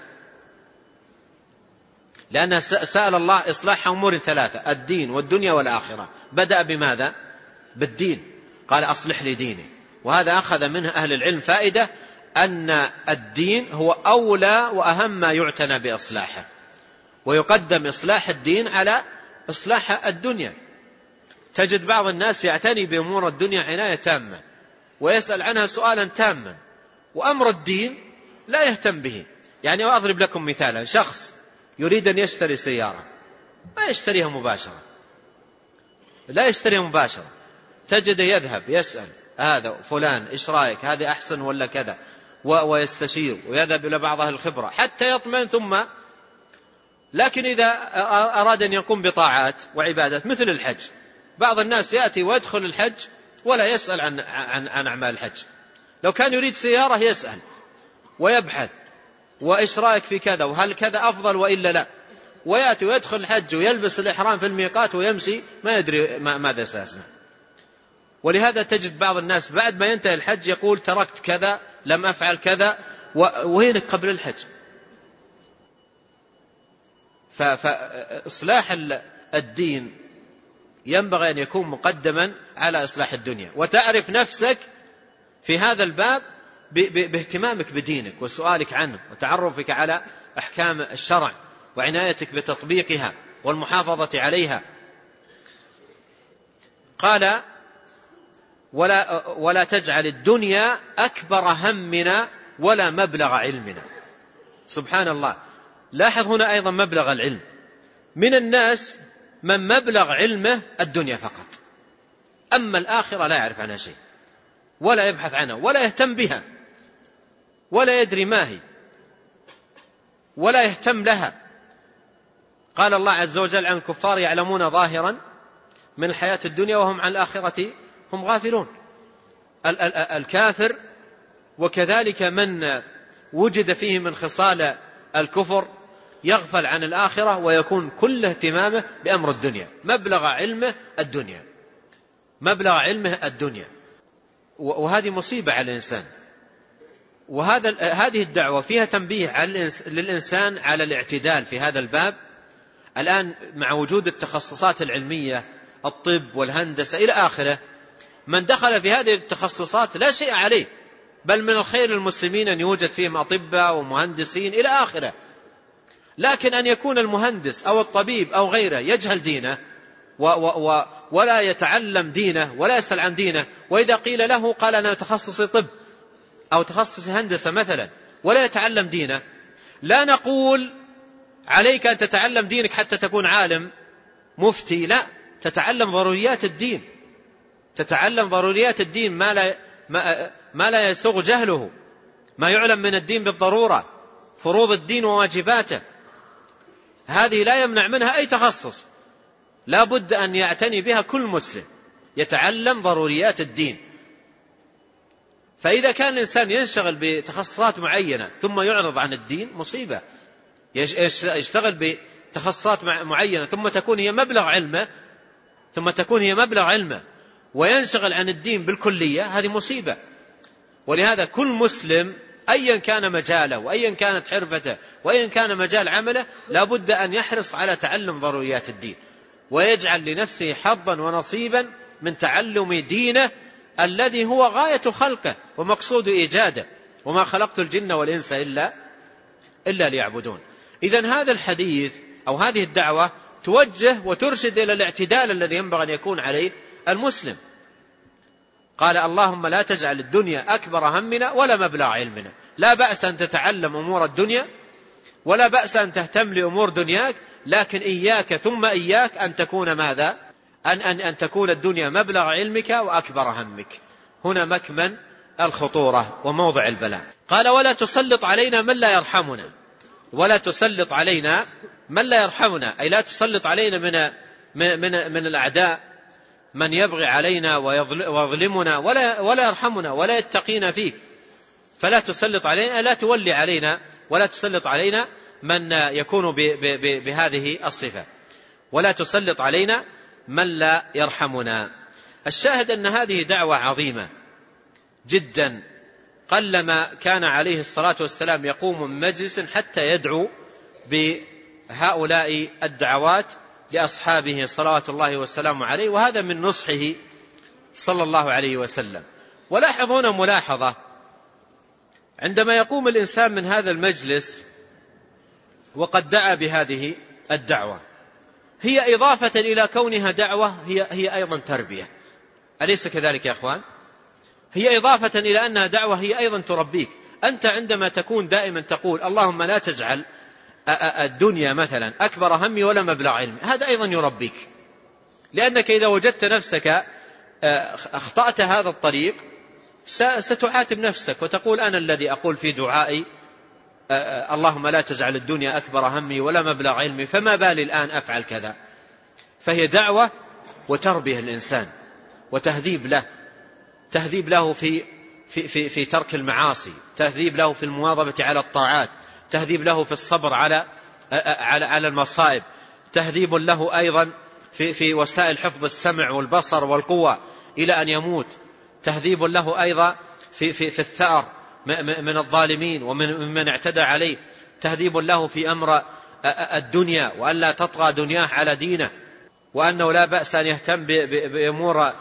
Speaker 1: لأنه سأل الله إصلاح أمور ثلاثة: الدين والدنيا والآخرة. بدأ بماذا؟ بالدين، قال أصلح لي ديني. وهذا أخذ منه أهل العلم فائدة، أن الدين هو أولى وأهم ما يعتنى بإصلاحه، ويقدم إصلاح الدين على إصلاح الدنيا. تجد بعض الناس يعتني بأمور الدنيا عناية تامة ويسأل عنها سؤالا تاما، وأمر الدين لا يهتم به. يعني أضرب لكم مثالا: شخص يريد أن يشتري سيارة، ما يشتريها مباشرة، لا يشتريها مباشرة، تجد يذهب يسأل هذا فلان إيش رأيك، هذا أحسن ولا كذا، ويستشير ويذهب إلى بعض أهل الخبرة حتى يطمئن. ثم لكن إذا أراد أن يقوم بطاعات وعبادات مثل الحج، بعض الناس يأتي ويدخل الحج ولا يسأل عن أعمال الحج. لو كان يريد سيارة يسأل ويبحث، وإيش رأيك في كذا، وهل كذا أفضل وإلا لا، ويأتي ويدخل الحج ويلبس الإحرام في الميقات ويمشي ما يدري ماذا سيصنع. ولهذا تجد بعض الناس بعد ما ينتهي الحج يقول تركت كذا، لم أفعل كذا، وينك قبل الحج. فإصلاح الدين ينبغي أن يكون مقدما على إصلاح الدنيا. وتعرف نفسك في هذا الباب باهتمامك بدينك وسؤالك عنه وتعرفك على أحكام الشرع وعنايتك بتطبيقها والمحافظة عليها. قال: ولا تجعل الدنيا أكبر همنا ولا مبلغ علمنا. سبحان الله، لاحظ هنا أيضا مبلغ العلم. من الناس من مبلغ علمه الدنيا فقط، أما الآخرة لا يعرف عنها شيء ولا يبحث عنها ولا يهتم بها ولا يدري ما هي ولا يهتم لها. قال الله عز وجل عن الكفار: يعلمون ظاهرا من الحياة الدنيا وهم عن الآخرة هم غافلون. الكافر وكذلك من وجد فيه من خصال الكفر يغفل عن الآخرة ويكون كل اهتمامه بأمر الدنيا. مبلغ علمه الدنيا، مبلغ علمه الدنيا، وهذه مصيبة على الإنسان. هذه الدعوة فيها تنبيه للإنسان على الاعتدال في هذا الباب. الآن مع وجود التخصصات العلمية، الطب والهندسة إلى آخره، من دخل في هذه التخصصات لا شيء عليه، بل من الخير المسلمين أن يوجد فيهم أطباء ومهندسين إلى آخره. لكن أن يكون المهندس أو الطبيب أو غيره يجهل دينه ولا يتعلم دينه ولا يسأل عن دينه، وإذا قيل له قال أنا تخصصي طب أو تخصصي هندسة مثلا، ولا يتعلم دينه، لا نقول عليك أن تتعلم دينك حتى تكون عالم مفتي، لا، تتعلم ضروريات الدين، تتعلم ضروريات الدين، ما لا يسوغ جهله، ما يعلم من الدين بالضرورة، فروض الدين وواجباته، هذه لا يمنع منها أي تخصص، لا بد أن يعتني بها كل مسلم، يتعلم ضروريات الدين. فإذا كان الإنسان ينشغل بتخصصات معينة ثم يعرض عن الدين، مصيبة. يشتغل بتخصصات معينة ثم تكون هي مبلغ علمه وينشغل عن الدين بالكلية، هذه مصيبة. ولهذا كل مسلم أيا كان مجاله وأيا كانت حرفته وأيا كان مجال عمله، لا بد أن يحرص على تعلم ضروريات الدين، ويجعل لنفسه حظا ونصيبا من تعلم دينه الذي هو غاية خلقه ومقصود إيجاده، وما خلقت الجن والإنس إلا ليعبدون. إذن هذا الحديث أو هذه الدعوة توجه وترشد إلى الاعتدال الذي ينبغي أن يكون عليه المسلم. قال: اللهم لا تجعل الدنيا أكبر همنا ولا مبلغ علمنا. لا بأس أن تتعلم أمور الدنيا ولا بأس أن تهتم لأمور دنياك، لكن إياك ثم إياك أن تكون ماذا؟ أن تكون الدنيا مبلغ علمك وأكبر همك. هنا مكمن الخطورة وموضع البلاء. قال: ولا تسلط علينا من لا يرحمنا. ولا تسلط علينا من لا يرحمنا، أي لا تسلط علينا من الأعداء من يبغي علينا ويظلمنا ولا يرحمنا ولا يتقينا فيك. فلا تسلط علينا، لا تولي علينا ولا تسلط علينا من يكون بهذه الصفة. ولا تسلط علينا من لا يرحمنا. الشاهد أن هذه دعوة عظيمة جدا، قلما كان عليه الصلاة والسلام يقوم من مجلس حتى يدعو بهؤلاء الدعوات لأصحابه صلوات الله والسلام عليه، وهذا من نصحه صلى الله عليه وسلم. ولاحظون ملاحظة، عندما يقوم الإنسان من هذا المجلس وقد دعا بهذه الدعوة، هي إضافة إلى كونها دعوة هي أيضا تربية، أليس كذلك يا أخوان؟ هي إضافة إلى أنها دعوة هي أيضا تربيك. أنت عندما تكون دائما تقول اللهم لا تجعل الدنيا مثلا أكبر همي ولا مبلغ علمي، هذا أيضا يربيك، لأنك إذا وجدت نفسك أخطأت هذا الطريق ستعاتب نفسك وتقول أنا الذي أقول في دعائي اللهم لا تجعل الدنيا أكبر همي ولا مبلغ علمي، فما بالي الآن أفعل كذا. فهي دعوة وتربية الإنسان وتهذيب له، تهذيب له في ترك المعاصي، تهذيب له في المواظبة على الطاعات، تهذيب له في الصبر على المصائب، تهذيب له أيضا في وسائل حفظ السمع والبصر والقوة إلى أن يموت، تهذيب له أيضا في الثأر من الظالمين ومن اعتدى عليه، تهذيب له في أمر الدنيا وأن لا تطغى دنياه على دينه، وأنه لا بأس أن يهتم بأمور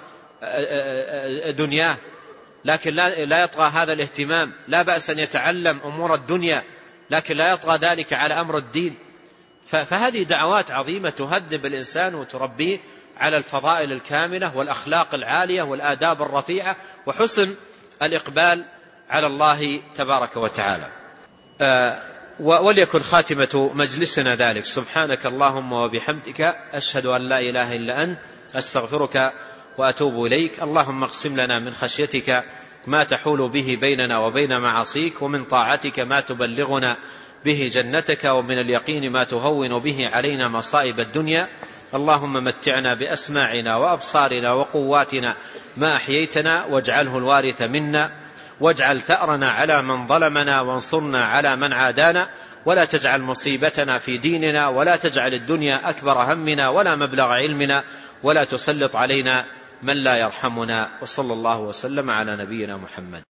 Speaker 1: دنياه لكن لا يطغى هذا الاهتمام، لا بأس أن يتعلم أمور الدنيا لكن لا يطغى ذلك على أمر الدين. فهذه دعوات عظيمة تهذب الإنسان وتربيه على الفضائل الكاملة والأخلاق العالية والآداب الرفيعة وحسن الإقبال على الله تبارك وتعالى. وليكن خاتمة مجلسنا ذلك. سبحانك اللهم وبحمدك، أشهد أن لا إله إلا أنت، أستغفرك وأتوب إليك. اللهم اقسم لنا من خشيتك ما تحول به بيننا وبين معاصيك، ومن طاعتك ما تبلغنا به جنتك، ومن اليقين ما تهون به علينا مصائب الدنيا. اللهم متعنا بأسماعنا وأبصارنا وقواتنا ما أحييتنا، واجعله الوارث منا، واجعل ثأرنا على من ظلمنا، وانصرنا على من عادانا، ولا تجعل مصيبتنا في ديننا، ولا تجعل الدنيا أكبر همنا ولا مبلغ علمنا، ولا تسلط علينا من لا يرحمنا. وصلى الله وسلم على نبينا محمد.